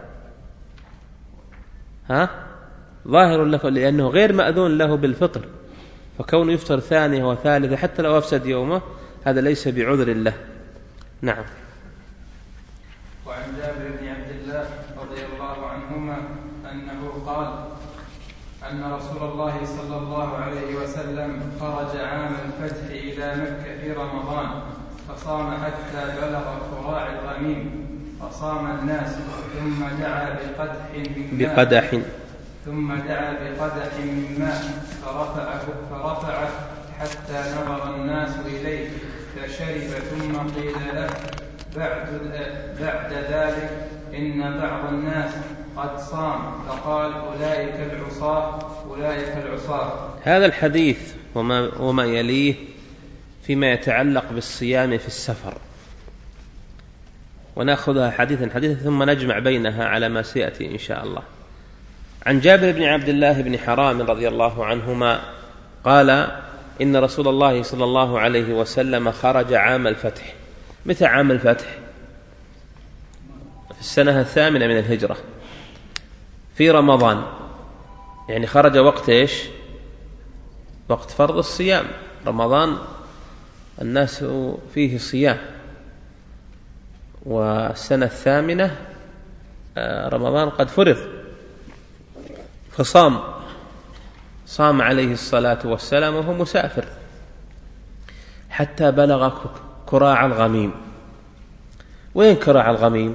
Speaker 2: ها؟ ظاهر له، لأنه غير مأذون له بالفطر، فكونه يفطر ثانية وثالثة حتى لو أفسد يومه هذا ليس بعذر له. نعم.
Speaker 3: وعن جابر بن عبد الله رضي الله عنهما أنه قال أن رسول الله صلى الله عليه وسلم خرج عام الفتح إلى مكة في رمضان فصام حتى بلغ كراع الغميم فصام الناس، ثم دعا بقدح من ماء
Speaker 2: بقدح
Speaker 3: ثم دعا بقدح من ماء فرفعه فرفعه حتى نظر الناس إليه فشرب، ثم قيل له بعد, بعد ذلك إن بعض الناس قد صام، فقال أولئك العصاة أولئك العصاة.
Speaker 2: هذا الحديث وما, وما يليه فيما يتعلق بالصيام في السفر، ونأخذها حديثا حديثا ثم نجمع بينها على ما سيأتي إن شاء الله. عن جابر بن عبد الله بن حرام رضي الله عنهما قال إن رسول الله صلى الله عليه وسلم خرج عام الفتح. متى عام الفتح؟ في السنة الثامنة من الهجرة في رمضان، يعني خرج وقت إيش؟ وقت فرض الصيام. رمضان الناس فيه صيام، والسنة الثامنة رمضان قد فرض، فصام صام عليه الصلاة والسلام وهو مسافر حتى بلغ كراع الغميم. وين كراع الغميم؟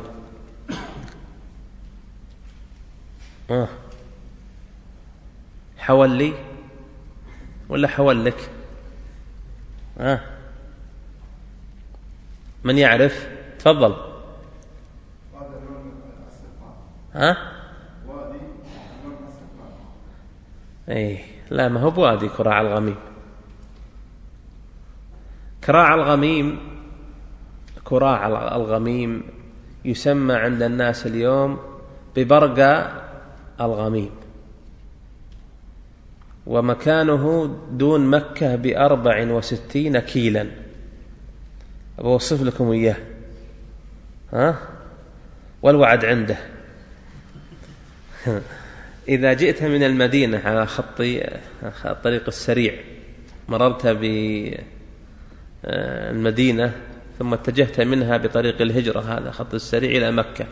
Speaker 2: آه. حولي ولا حولك؟ آه. من يعرف؟ تفضل. ها؟ ايه لا، ما هو بوادي كراع الغميم. كراع الغميم كراع الغميم يسمى عند الناس اليوم ببرقة الغميم، ومكانه دون مكة بأربع وستين كيلا. أبوصف لكم إياه، ها؟ والوعد عنده. إذا جئت من المدينة على خط الطريق السريع مررت بالمدينة ثم اتجهت منها بطريق الهجرة، هذا خط السريع إلى مكة،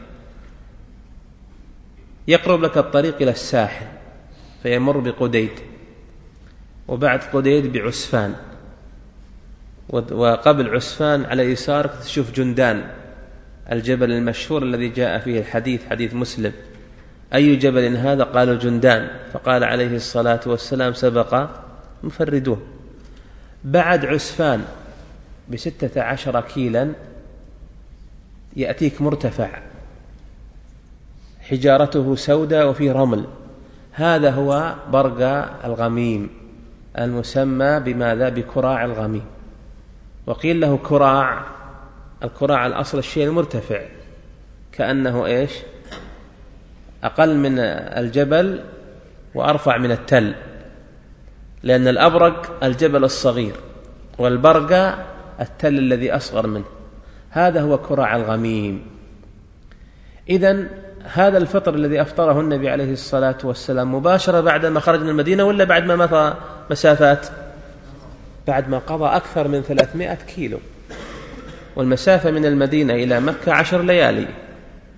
Speaker 2: يقرب لك الطريق إلى الساحل فيمر بقديد، وبعد قديد بعسفان، وقبل عسفان على يسارك تشوف جندان، الجبل المشهور الذي جاء فيه الحديث، حديث مسلم: أي جبل هذا؟ قالوا جندان، فقال عليه الصلاة والسلام: سبق مفردون. بعد عسفان بستة عشر كيلا يأتيك مرتفع حجارته سوداء وفيه رمل، هذا هو برقة الغميم المسمى بماذا؟ بكراع الغميم. وقيل له كراع، الكراع الأصل الشيء المرتفع، كأنه إيش؟ أقل من الجبل وأرفع من التل، لأن الأبرق الجبل الصغير والبرقة التل الذي أصغر منه، هذا هو كراع الغميم. إذن هذا الفطر الذي أفطره النبي عليه الصلاة والسلام مباشرة بعد ما خرج من المدينة ولا بعد ما مضى مسافات؟ بعد ما قضى أكثر من ثلاثمائة كيلو، والمسافة من المدينة إلى مكة عشر ليالي.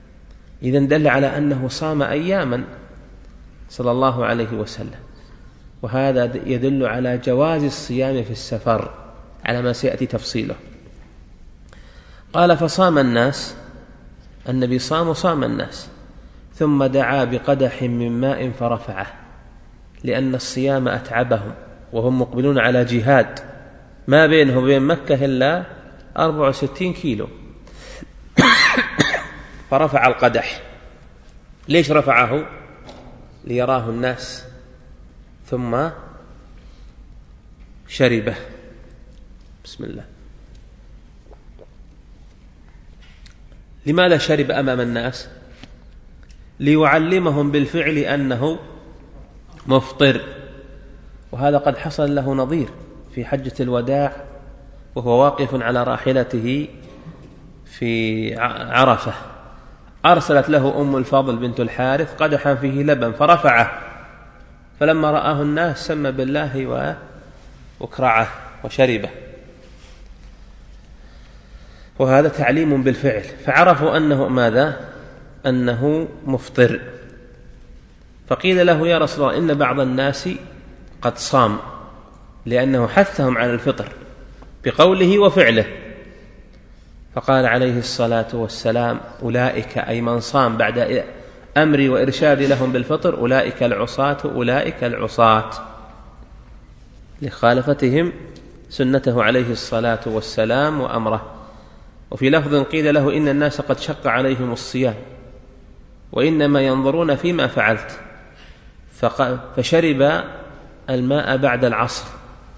Speaker 2: إذن دل على أنه صام أياما صلى الله عليه وسلم. وهذا يدل على جواز الصيام في السفر على ما سيأتي تفصيله. قال فصام الناس، النبي صام وصام الناس، ثم دعا بقدح من ماء فرفعه، لأن الصيام أتعبهم وهم مقبلون على جهاد ما بينه وبين مكة إلا أربعة وستين كيلو فرفع القدح. ليش رفعه؟ ليراه الناس، ثم شربه. بسم الله. لماذا شرب أمام الناس؟ ليعلمهم بالفعل أنه مفطر، وهذا قد حصل له نظير في حجة الوداع وهو واقف على راحلته في عرفة، أرسلت له أم الفضل بنت الحارث قدحا فيه لبن فرفعه، فلما رآه الناس سمى بالله وكرعه وشربه، وهذا تعليم بالفعل، فعرفوا أنه ماذا؟ أنه مفطر. فقيل له يا رسول الله إن بعض الناس قد صام، لأنه حثهم على الفطر بقوله وفعله، فقال عليه الصلاة والسلام أولئك، أي من صام بعد أمري وإرشادي لهم بالفطر، أولئك العصاة أولئك العصاة، لخالفتهم سنته عليه الصلاة والسلام وأمره. وفي لفظ قيل له إن الناس قد شق عليهم الصيام وإنما ينظرون فيما فعلت، فشرب الماء بعد العصر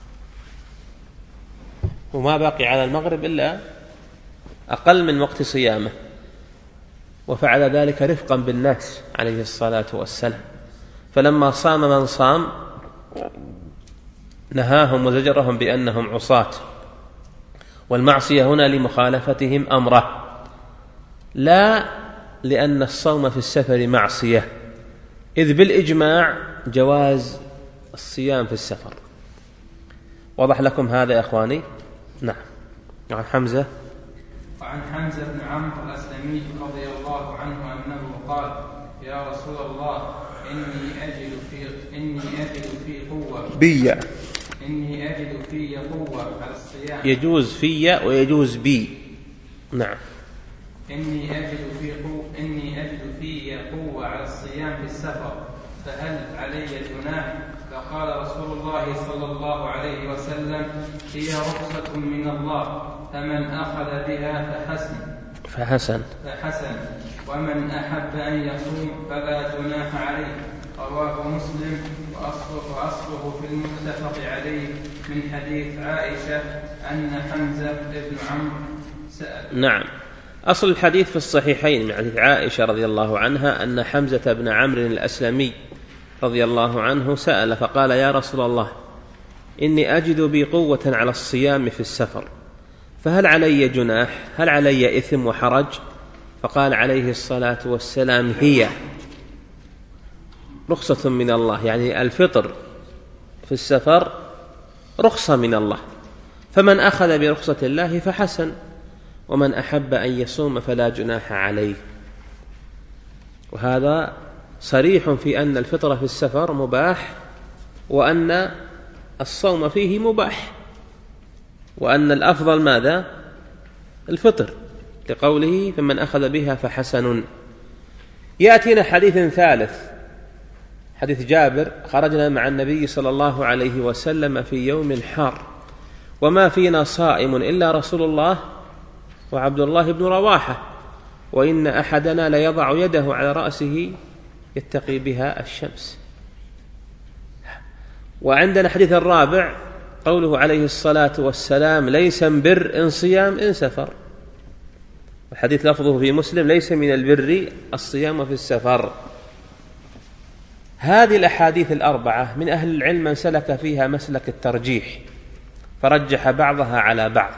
Speaker 2: وما باقي على المغرب إلا أقل من وقت صيامه، وفعل ذلك رفقا بالناس عليه الصلاة والسلام. فلما صام من صام نهاهم وزجرهم بأنهم عصاة، والمعصية هنا لمخالفتهم أمره، لا لأن الصوم في السفر معصية، إذ بالإجماع جواز الصيام في السفر. وضح لكم هذا يا أخواني؟ نعم. عن حمزة
Speaker 3: وعن حمزة بن عمرو الأسلمي رضي الله عنه أنه قال يا رسول الله إني أجد في إني أجد في قوة
Speaker 2: بي
Speaker 3: إني أجد في قوة على الصيام.
Speaker 2: يجوز في ويجوز بي. نعم.
Speaker 3: إني أجد في قوة إني أجد في قوة على الصيام في السفر، فهل علي جناح؟ فقال رسول الله صلى الله عليه وسلم هي رخصة من الله، فمن أخذ بها فحسن
Speaker 2: فحسن
Speaker 3: فحسن ومن أحب أن يصوم فلا جناح عليه. رواه مسلم، وأصله, وأصله في المتفق عليه من حديث عائشة أن حمزة بن عمرو سأل.
Speaker 2: نعم. أصل الحديث في الصحيحين من حديث عائشة رضي الله عنها أن حمزة بن عمرو الأسلمي رضي الله عنه سأل فقال يا رسول الله إني أجد بي قوة على الصيام في السفر، فهل علي جناح؟ هل علي إثم وحرج؟ فقال عليه الصلاة والسلام هي رخصة من الله، يعني الفطر في السفر رخصة من الله، فمن أخذ برخصة الله فحسن، ومن أحب أن يصوم فلا جناح عليه. وهذا صريح في أن الفطر في السفر مباح، وأن الصوم فيه مباح، وأن الأفضل ماذا؟ الفطر، لقوله فمن أخذ بها فحسن. يأتينا حديث ثالث، حديث جابر: خرجنا مع النبي صلى الله عليه وسلم في يوم حار وما فينا صائم إلا رسول الله وعبد الله بن رواحة، وإن أحدنا ليضع يده على رأسه يتقي بها الشمس. وعندنا حديث الرابع قوله عليه الصلاة والسلام ليس من بر إن صيام إن سفر، والحديث لفظه في مسلم ليس من البر الصيام في السفر. هذه الأحاديث الأربعة من أهل العلم من سلك فيها مسلك الترجيح فرجح بعضها على بعض،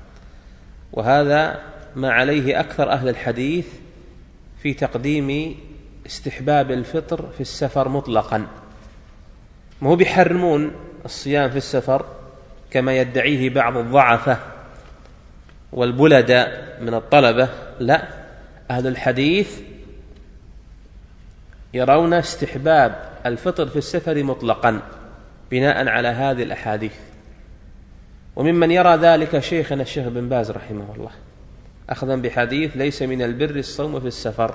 Speaker 2: وهذا ما عليه أكثر أهل الحديث في تقديم استحباب الفطر في السفر مطلقا. ما هو بيحرمون الصيام في السفر كما يدعيه بعض الضعفة والبلداء من الطلبة، لا، أهل الحديث يرون استحباب الفطر في السفر مطلقا، بناء على هذه الأحاديث. وممن يرى ذلك شيخنا الشيخ بن باز رحمه الله، أخذا بحديث ليس من البر الصوم في السفر.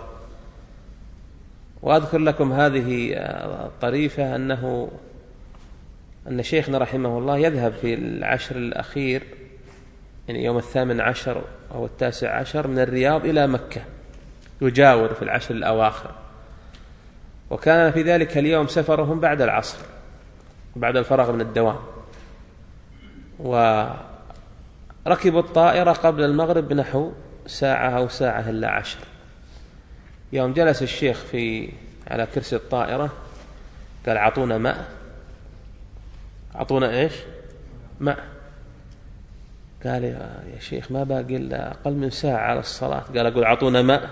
Speaker 2: وأذكر لكم هذه الطريفة، أنه أن شيخنا رحمه الله يذهب في العشر الأخير، يعني يوم الثامن عشر أو التاسع عشر، من الرياض إلى مكة، يجاور في العشر الأواخر. وكان في ذلك اليوم سفرهم بعد العصر، بعد الفراغ من الدوام، وركبوا الطائرة قبل المغرب بنحو ساعة أو ساعة إلا عشر. يوم جلس الشيخ في على كرسي الطائرة قال عطونا ماء. عطونا إيش؟ ماء. قال يا شيخ ما باقي إلا أقل من ساعة على الصلاة. قال أقول عطونا ماء.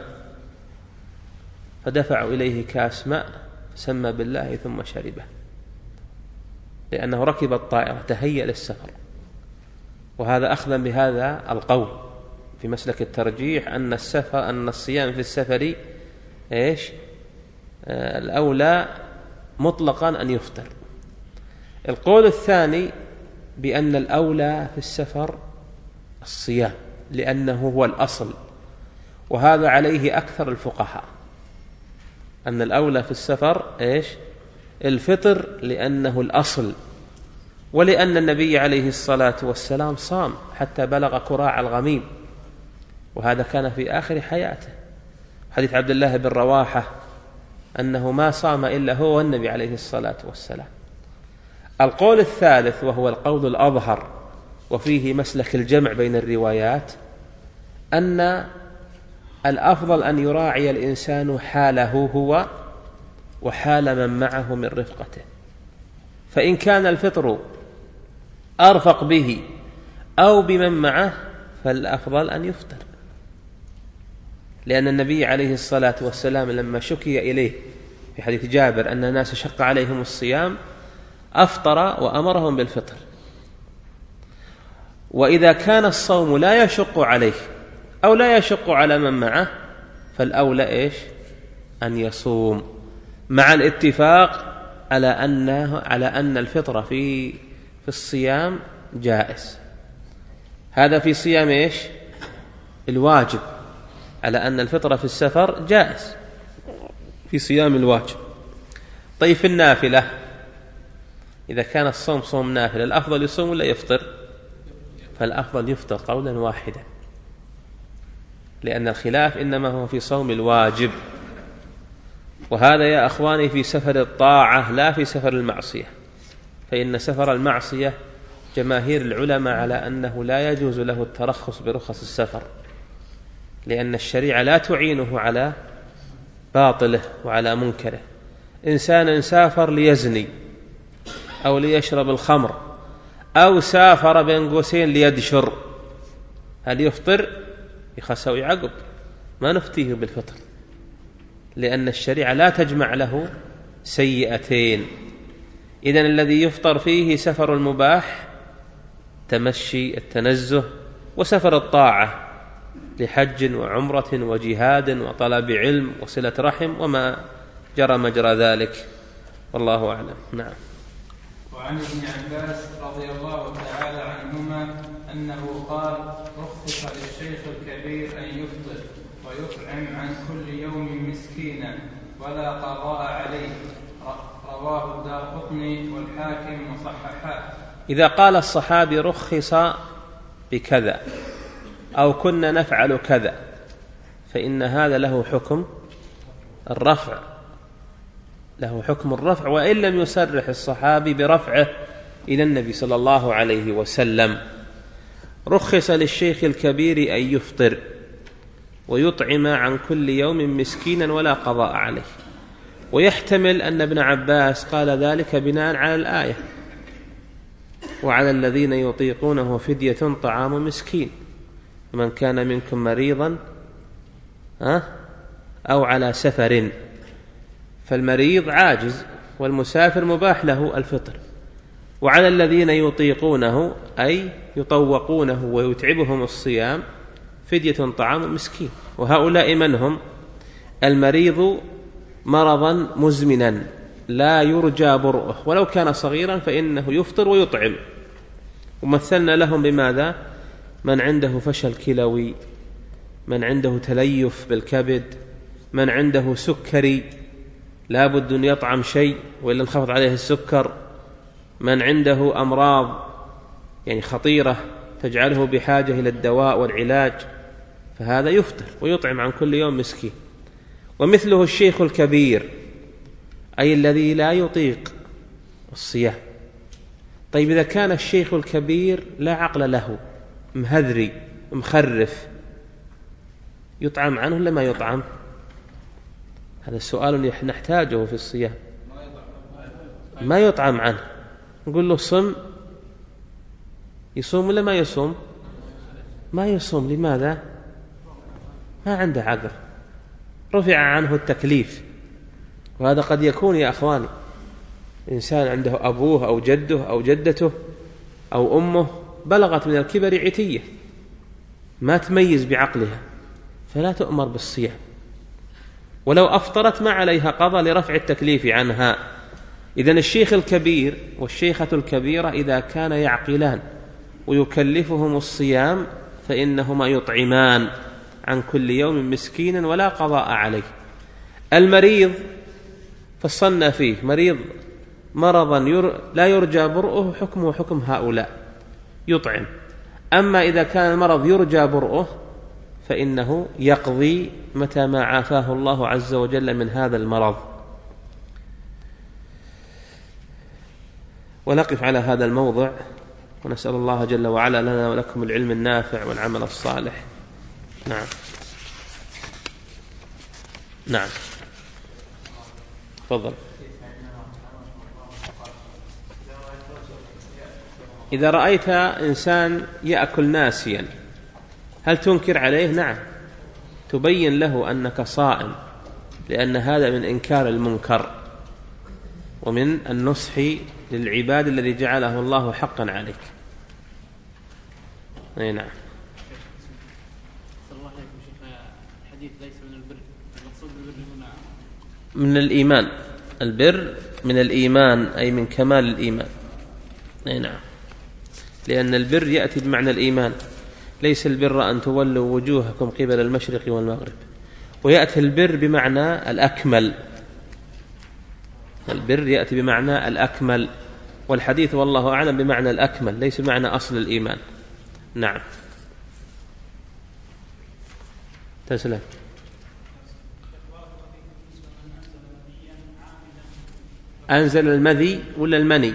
Speaker 2: فدفعوا إليه كاس ماء، سمى بالله ثم شربه، لأنه ركب الطائرة تهيأ للسفر. وهذا أخذا بهذا القول في مسلك الترجيح أن السفر أن الصيام في السفر إيش؟ آه الأولى مطلقا أن يفطر. القول الثاني بأن الأولى في السفر الصيام، لأنه هو الأصل، وهذا عليه أكثر الفقهاء، أن الأولى في السفر إيش؟ الفطر، لأنه الأصل، ولأن النبي عليه الصلاة والسلام صام حتى بلغ كراع الغميم، وهذا كان في آخر حياته. حديث عبد الله بن رواحة أنه ما صام إلا هو والنبي عليه الصلاة والسلام. القول الثالث وهو القول الأظهر، وفيه مسلك الجمع بين الروايات، أن الأفضل أن يراعي الإنسان حاله هو وحال من معه من رفقته. فإن كان الفطر أرفق به أو بمن معه فالأفضل أن يفطر، لأن النبي عليه الصلاة والسلام لما شكي إليه في حديث جابر أن الناس شق عليهم الصيام أفطر وأمرهم بالفطر. وإذا كان الصوم لا يشق عليه أو لا يشق على من معه فالأولى إيش؟ أن يصوم، مع الاتفاق على أنه على أن الفطر في في الصيام جائز. هذا في صيام إيش؟ الواجب، على أن الفطر في السفر جائز في صيام الواجب. طيب في النافلة، إذا كان الصوم صوم نافلة الأفضل يصوم ولا يفطر؟ فالأفضل يفطر قولا واحدا، لأن الخلاف إنما هو في صوم الواجب. وهذا يا أخواني في سفر الطاعة لا في سفر المعصية، فإن سفر المعصية جماهير العلماء على أنه لا يجوز له الترخص برخص السفر، لأن الشريعة لا تعينه على باطله وعلى منكره. إنسان سافر ليزني أو ليشرب الخمر أو سافر بين قوسين ليدشر، هل يفطر؟ يخسو يعقب، ما نفتيه بالفطر، لأن الشريعة لا تجمع له سيئتين. إذن الذي يفطر فيه سفر المباح، تمشي التنزه، وسفر الطاعة لحج وعمرة وجهاد وطلب علم وصلة رحم وما جرى مجرى ذلك، والله أعلم. نعم.
Speaker 3: وعن ابن عباس رضي الله تعالى عنهما أنه قال: رخص للشيخ الكبير أن يفطر ويطعم عن كل يوم مسكينا ولا قضاء عليه، رواه الدارقطني والحاكم وصححاه.
Speaker 2: إذا قال الصحابي رخص بكذا أو كنا نفعل كذا فإن هذا له حكم الرفع، له حكم الرفع، وإن لم يصرح الصحابي برفعه إلى النبي صلى الله عليه وسلم. رخص للشيخ الكبير أن يفطر ويطعم عن كل يوم مسكينا ولا قضاء عليه. ويحتمل أن ابن عباس قال ذلك بناء على الآية: وعلى الذين يطيقونه فدية طعام مسكين من كان منكم مريضا أو على سفر. فالمريض عاجز والمسافر مباح له الفطر. وعلى الذين يطيقونه أي يطوقونه ويتعبهم الصيام فدية طعام مسكين. وهؤلاء من هم؟ المريض مرضا مزمنا لا يرجى برؤه ولو كان صغيرا فإنه يفطر ويطعم. ومثلنا لهم بماذا؟ من عنده فشل كلوي، من عنده تليف بالكبد، من عنده سكري لا بد أن يطعم شيء وإلا انخفض عليه السكر، من عنده أمراض يعني خطيرة تجعله بحاجة إلى الدواء والعلاج، فهذا يفطر ويطعم عن كل يوم مسكين. ومثله الشيخ الكبير، أي الذي لا يطيق الصيام. طيب إذا كان الشيخ الكبير لا عقل له، مهذري مخرف، يطعم عنه ولا ما يطعم؟ هذا السؤال نحتاجه في الصيام. ما يطعم عنه، نقول له صم، يصوم ولا ما يصوم؟ ما يصوم. لماذا؟ ما عنده عذر، رفع عنه التكليف. وهذا قد يكون يا أخواني إنسان عنده أبوه أو جده أو جدته أو أمه بلغت من الكبر عتية ما تميز بعقلها، فلا تؤمر بالصيام، ولو أفطرت ما عليها قضاء لرفع التكليف عنها. إذن الشيخ الكبير والشيخة الكبيرة إذا كان يعقلان ويكلفهم الصيام فإنهما يطعمان عن كل يوم مسكينا ولا قضاء عليه. المريض فصلنا فيه، مريض مرضا ير... لا يرجى برؤه حكمه حكم هؤلاء، يطعم. أما إذا كان المرض يرجى برؤه فإنه يقضي متى ما عافاه الله عز وجل من هذا المرض. ونقف على هذا الموضع، ونسأل الله جل وعلا لنا ولكم العلم النافع والعمل الصالح. نعم نعم تفضل. إذا رأيت إنسان يأكل ناسيا هل تنكر عليه؟ نعم، تبين له أنك صائم، لأن هذا من إنكار المنكر ومن النصح للعباد الذي جعله الله حقا عليك. أي نعم. من الإيمان، البر من الإيمان أي من كمال الإيمان. أي نعم، لأن البر يأتي بمعنى الإيمان، ليس البر أن تولوا وجوهكم قبل المشرق والمغرب، ويأتي البر بمعنى الأكمل، البر يأتي بمعنى الأكمل، والحديث والله أعلم بمعنى الأكمل ليس بمعنى أصل الإيمان. نعم تسلم. أنزل المذي ولا المني؟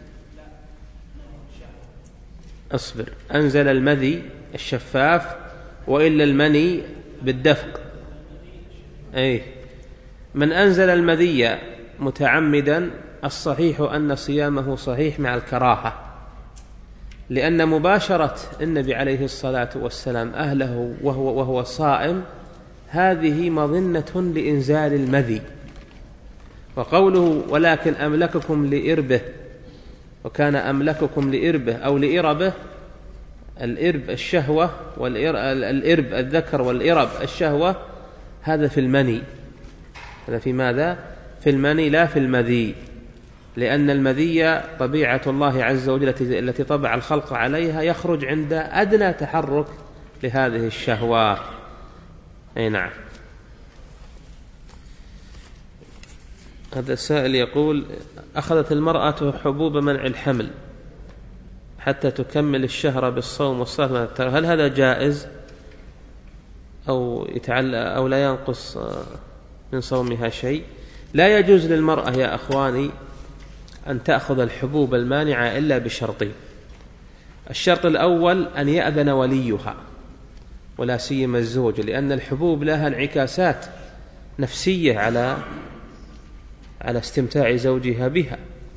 Speaker 2: أصبر، أنزل المذي الشفاف وإلا المني بالدفق. أي من أنزل المذي متعمدا الصحيح أن صيامه صحيح مع الكراهة، لأن مباشرة النبي عليه الصلاة والسلام أهله وهو, وهو صائم هذه مظنة لإنزال المذي. وقوله ولكن أملككم لإربه، وكان أملككم لإربه أو لإربه، الإرب الشهوة والإرب الذكر والإرب الشهوة، هذا في المني، هذا في ماذا؟ في المني لا في المذي، لأن المذي طبيعة الله عز وجل التي طبع الخلق عليها يخرج عند أدنى تحرك لهذه الشهوة. أي نعم. هذا السائل يقول أخذت المرأة حبوب منع الحمل حتى تكمل الشهر بالصوم والصلاة، هل هذا جائز أو يتعلق أو لا ينقص من صومها شيء؟ لا يجوز للمرأة يا أخواني أن تأخذ الحبوب المانعة إلا بشرطين. الشرط الأول أن يأذن وليها ولا سيما الزوج، لأن الحبوب لها انعكاسات نفسية على على استمتاع زوجها بها.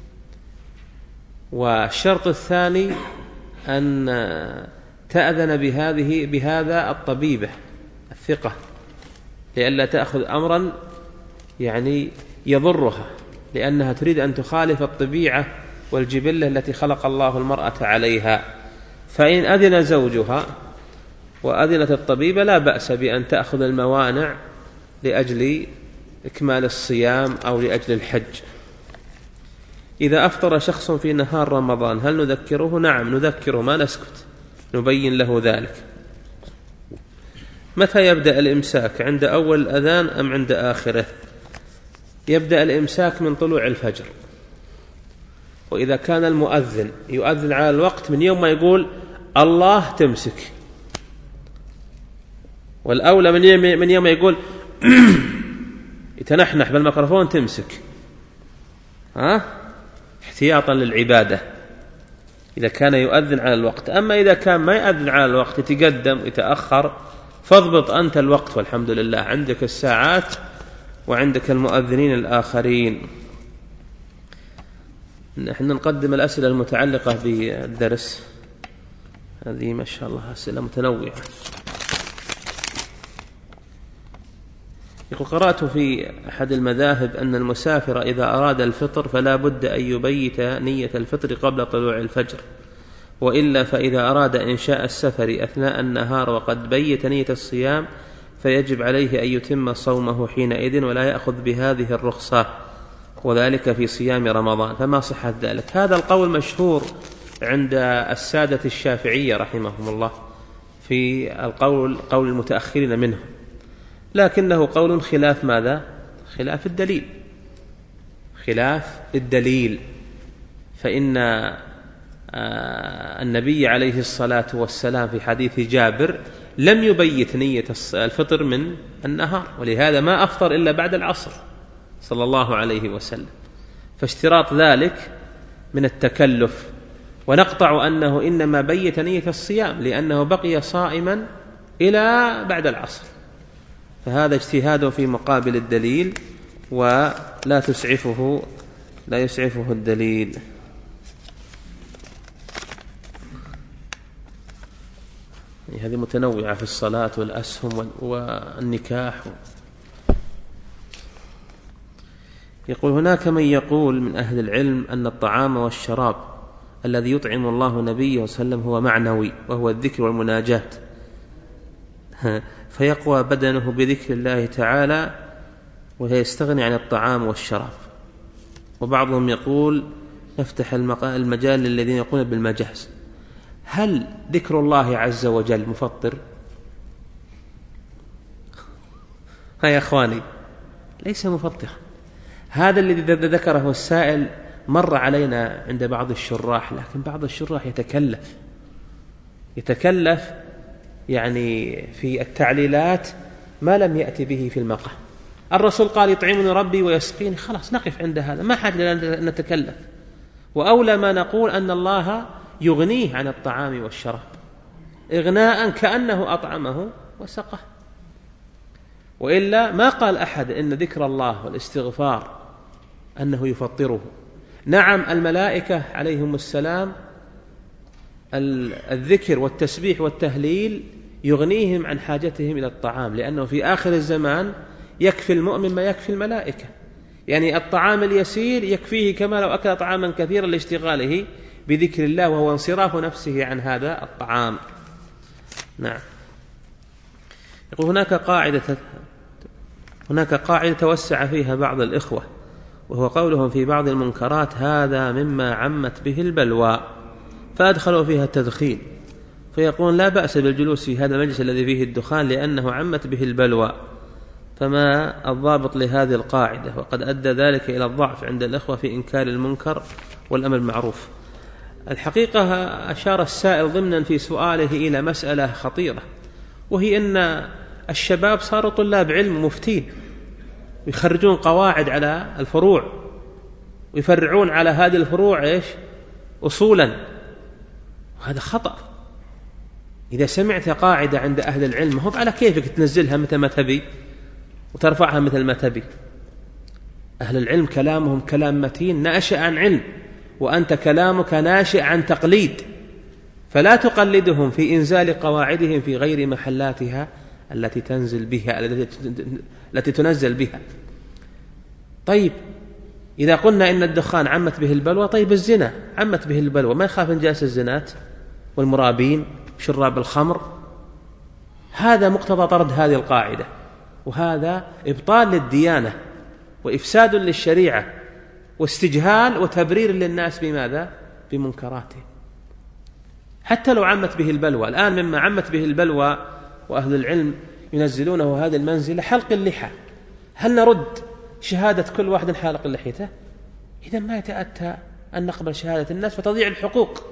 Speaker 2: والشرط الثاني أن تأذن بهذه بهذا الطبيبة الثقة، لئلا تأخذ أمرا يعني يضرها، لأنها تريد أن تخالف الطبيعة والجبلة التي خلق الله المرأة عليها. فإن أذن زوجها وأذنت الطبيبة لا بأس بأن تأخذ الموانع لأجل إكمال الصيام أو لأجل الحج. إذا أفطر شخص في نهار رمضان هل نذكره؟ نعم نذكره، ما نسكت، نبين له ذلك. متى يبدأ الإمساك؟ عند أول الأذان أم عند آخره؟ يبدأ الإمساك من طلوع الفجر، وإذا كان المؤذن يؤذن على الوقت من يوم ما يقول الله تمسك، والأولى من يوم ما يقول يتنحنح بالميكروفون تمسك، ها؟ احتياطا للعبادة إذا كان يؤذن على الوقت. أما إذا كان ما يؤذن على الوقت، يتقدم ويتأخر، فاضبط أنت الوقت، والحمد لله عندك الساعات وعندك المؤذنين الآخرين. نحن نقدم الأسئلة المتعلقة بالدرس، هذه ما شاء الله أسئلة متنوعة. يقول قرأت في أحد المذاهب أن المسافر إذا أراد الفطر فلا بد أن يبيت نية الفطر قبل طلوع الفجر، وإلا فإذا أراد إنشاء السفر أثناء النهار وقد بيت نية الصيام فيجب عليه أن يتم صومه حينئذ ولا يأخذ بهذه الرخصة، وذلك في صيام رمضان، فما صحة ذلك؟ هذا القول مشهور عند السادة الشافعية رحمهم الله في القول قول المتأخرين منهم، لكنه قول خلاف ماذا؟ خلاف الدليل، خلاف الدليل. فإن النبي عليه الصلاة والسلام في حديث جابر لم يبيت نية الفطر من النهار، ولهذا ما أفطر إلا بعد العصر صلى الله عليه وسلم، فاشتراط ذلك من التكلف. ونقطع أنه إنما بيت نية الصيام لأنه بقي صائما إلى بعد العصر، فهذا اجتهاد في مقابل الدليل ولا تسعفه لا يسعفه الدليل. هذه متنوعة في الصلاة والأسهم والنكاح. يقول هناك من يقول من أهل العلم أن الطعام والشراب الذي يطعم الله نبيه صلى الله عليه وسلم هو معنوي، وهو الذكر والمناجات، فيقوى بدنه بذكر الله تعالى ويستغني عن الطعام والشراب. وبعضهم يقول نفتح المجال للذين يقولون بالمجاز. هل ذكر الله عز وجل مفطر؟ ها يا أخواني، ليس مفطر. هذا الذي ذكره السائل مر علينا عند بعض الشراح، لكن بعض الشراح يتكلف يتكلف يعني في التعليلات ما لم يأتي به في المقام. الرسول قال يطعمني ربي ويسقيني، خلاص نقف عند هذا، ما حاجة أن نتكلف. وأولى ما نقول أن الله يغنيه عن الطعام والشراب إغناء كأنه أطعمه وسقه، وإلا ما قال أحد إن ذكر الله والاستغفار أنه يفطره. نعم الملائكة عليهم السلام الذكر والتسبيح والتهليل يغنيهم عن حاجتهم إلى الطعام، لأنه في آخر الزمان يكفي المؤمن ما يكفي الملائكة، يعني الطعام اليسير يكفيه كما لو أكل طعاما كثيرا لاشتغاله بذكر الله، وهو انصراف نفسه عن هذا الطعام. نعم. يقول هناك قاعدة هناك قاعدة توسع فيها بعض الإخوة، وهو قولهم في بعض المنكرات هذا مما عمت به البلوى، فأدخلوا فيها التدخين، فيقول لا بأس بالجلوس في هذا المجلس الذي فيه الدخان لأنه عمت به البلوى، فما الضابط لهذه القاعدة؟ وقد أدى ذلك إلى الضعف عند الإخوة في إنكار المنكر والأمر المعروف. الحقيقة أشار السائل ضمنا في سؤاله إلى مسألة خطيرة، وهي أن الشباب صاروا طلاب علم مفتين، ويخرجون قواعد على الفروع، ويفرعون على هذه الفروع إيش؟ أصولا، وهذا خطأ. إذا سمعت قاعدة عند أهل العلم هو على كيفك تنزلها مثل ما تبي وترفعها مثل ما تبي. أهل العلم كلامهم كلام متين ناشئ عن علم، وأنت كلامك ناشئ عن تقليد، فلا تقلدهم في إنزال قواعدهم في غير محلاتها التي تنزل بها التي تنزل بها. طيب إذا قلنا إن الدخان عمت به البلوى، طيب الزنا عمت به البلوى، ما يخاف نجاس الزنات والمرابين شراب الخمر؟ هذا مقتضى طرد هذه القاعدة، وهذا إبطال للديانة وإفساد للشريعة. واستجهال وتبرير للناس بماذا؟ بمنكراته، حتى لو عمت به البلوى. الآن مما عمت به البلوى وأهل العلم ينزلونه هذه المنزلة حلق اللحى. هل نرد شهادة كل واحد حالق لحيته؟ إذا ما يتأتى أن نقبل شهادة الناس فتضيع الحقوق.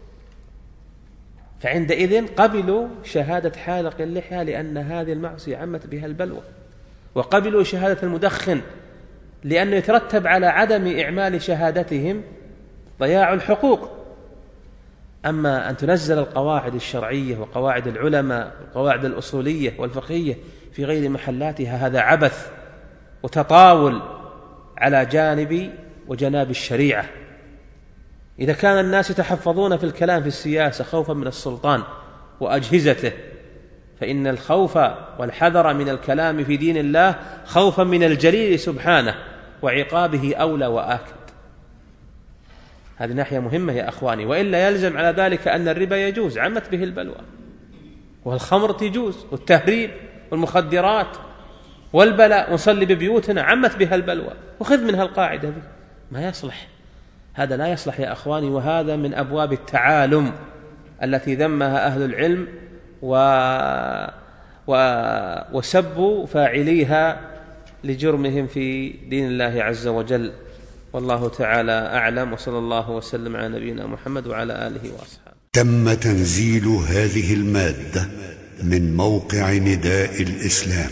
Speaker 2: فعندئذ قبلوا شهادة حالق اللحية لأن هذه المعصية عمت بها البلوى، وقبلوا شهادة المدخن لأنه يترتب على عدم إعمال شهادتهم ضياع الحقوق. أما أن تنزل القواعد الشرعية وقواعد العلماء والقواعد الأصولية والفقهية في غير محلاتها هذا عبث وتطاول على جانب وجناب الشريعة. إذا كان الناس يتحفظون في الكلام في السياسة خوفا من السلطان وأجهزته، فإن الخوف والحذر من الكلام في دين الله خوفا من الجليل سبحانه وعقابه أولى وآكد. هذه ناحية مهمة يا أخواني، وإلا يلزم على ذلك أن الربا يجوز عمت به البلوى، والخمر تجوز، والتهريب والمخدرات والبلاء ونصلي ببيوتنا عمت بها البلوى، وخذ منها القاعدة دي. ما يصلح، هذا لا يصلح يا أخواني، وهذا من أبواب التعالم التي ذمها أهل العلم و... و... وسبوا فاعليها لجرمهم في دين الله عز وجل. والله تعالى أعلم، وصلى الله وسلم على نبينا محمد وعلى آله وأصحابه.
Speaker 1: تم تنزيل هذه المادة من موقع نداء الإسلام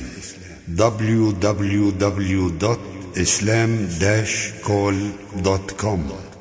Speaker 1: دبليو دبليو دبليو دوت islam dash call دوت كوم.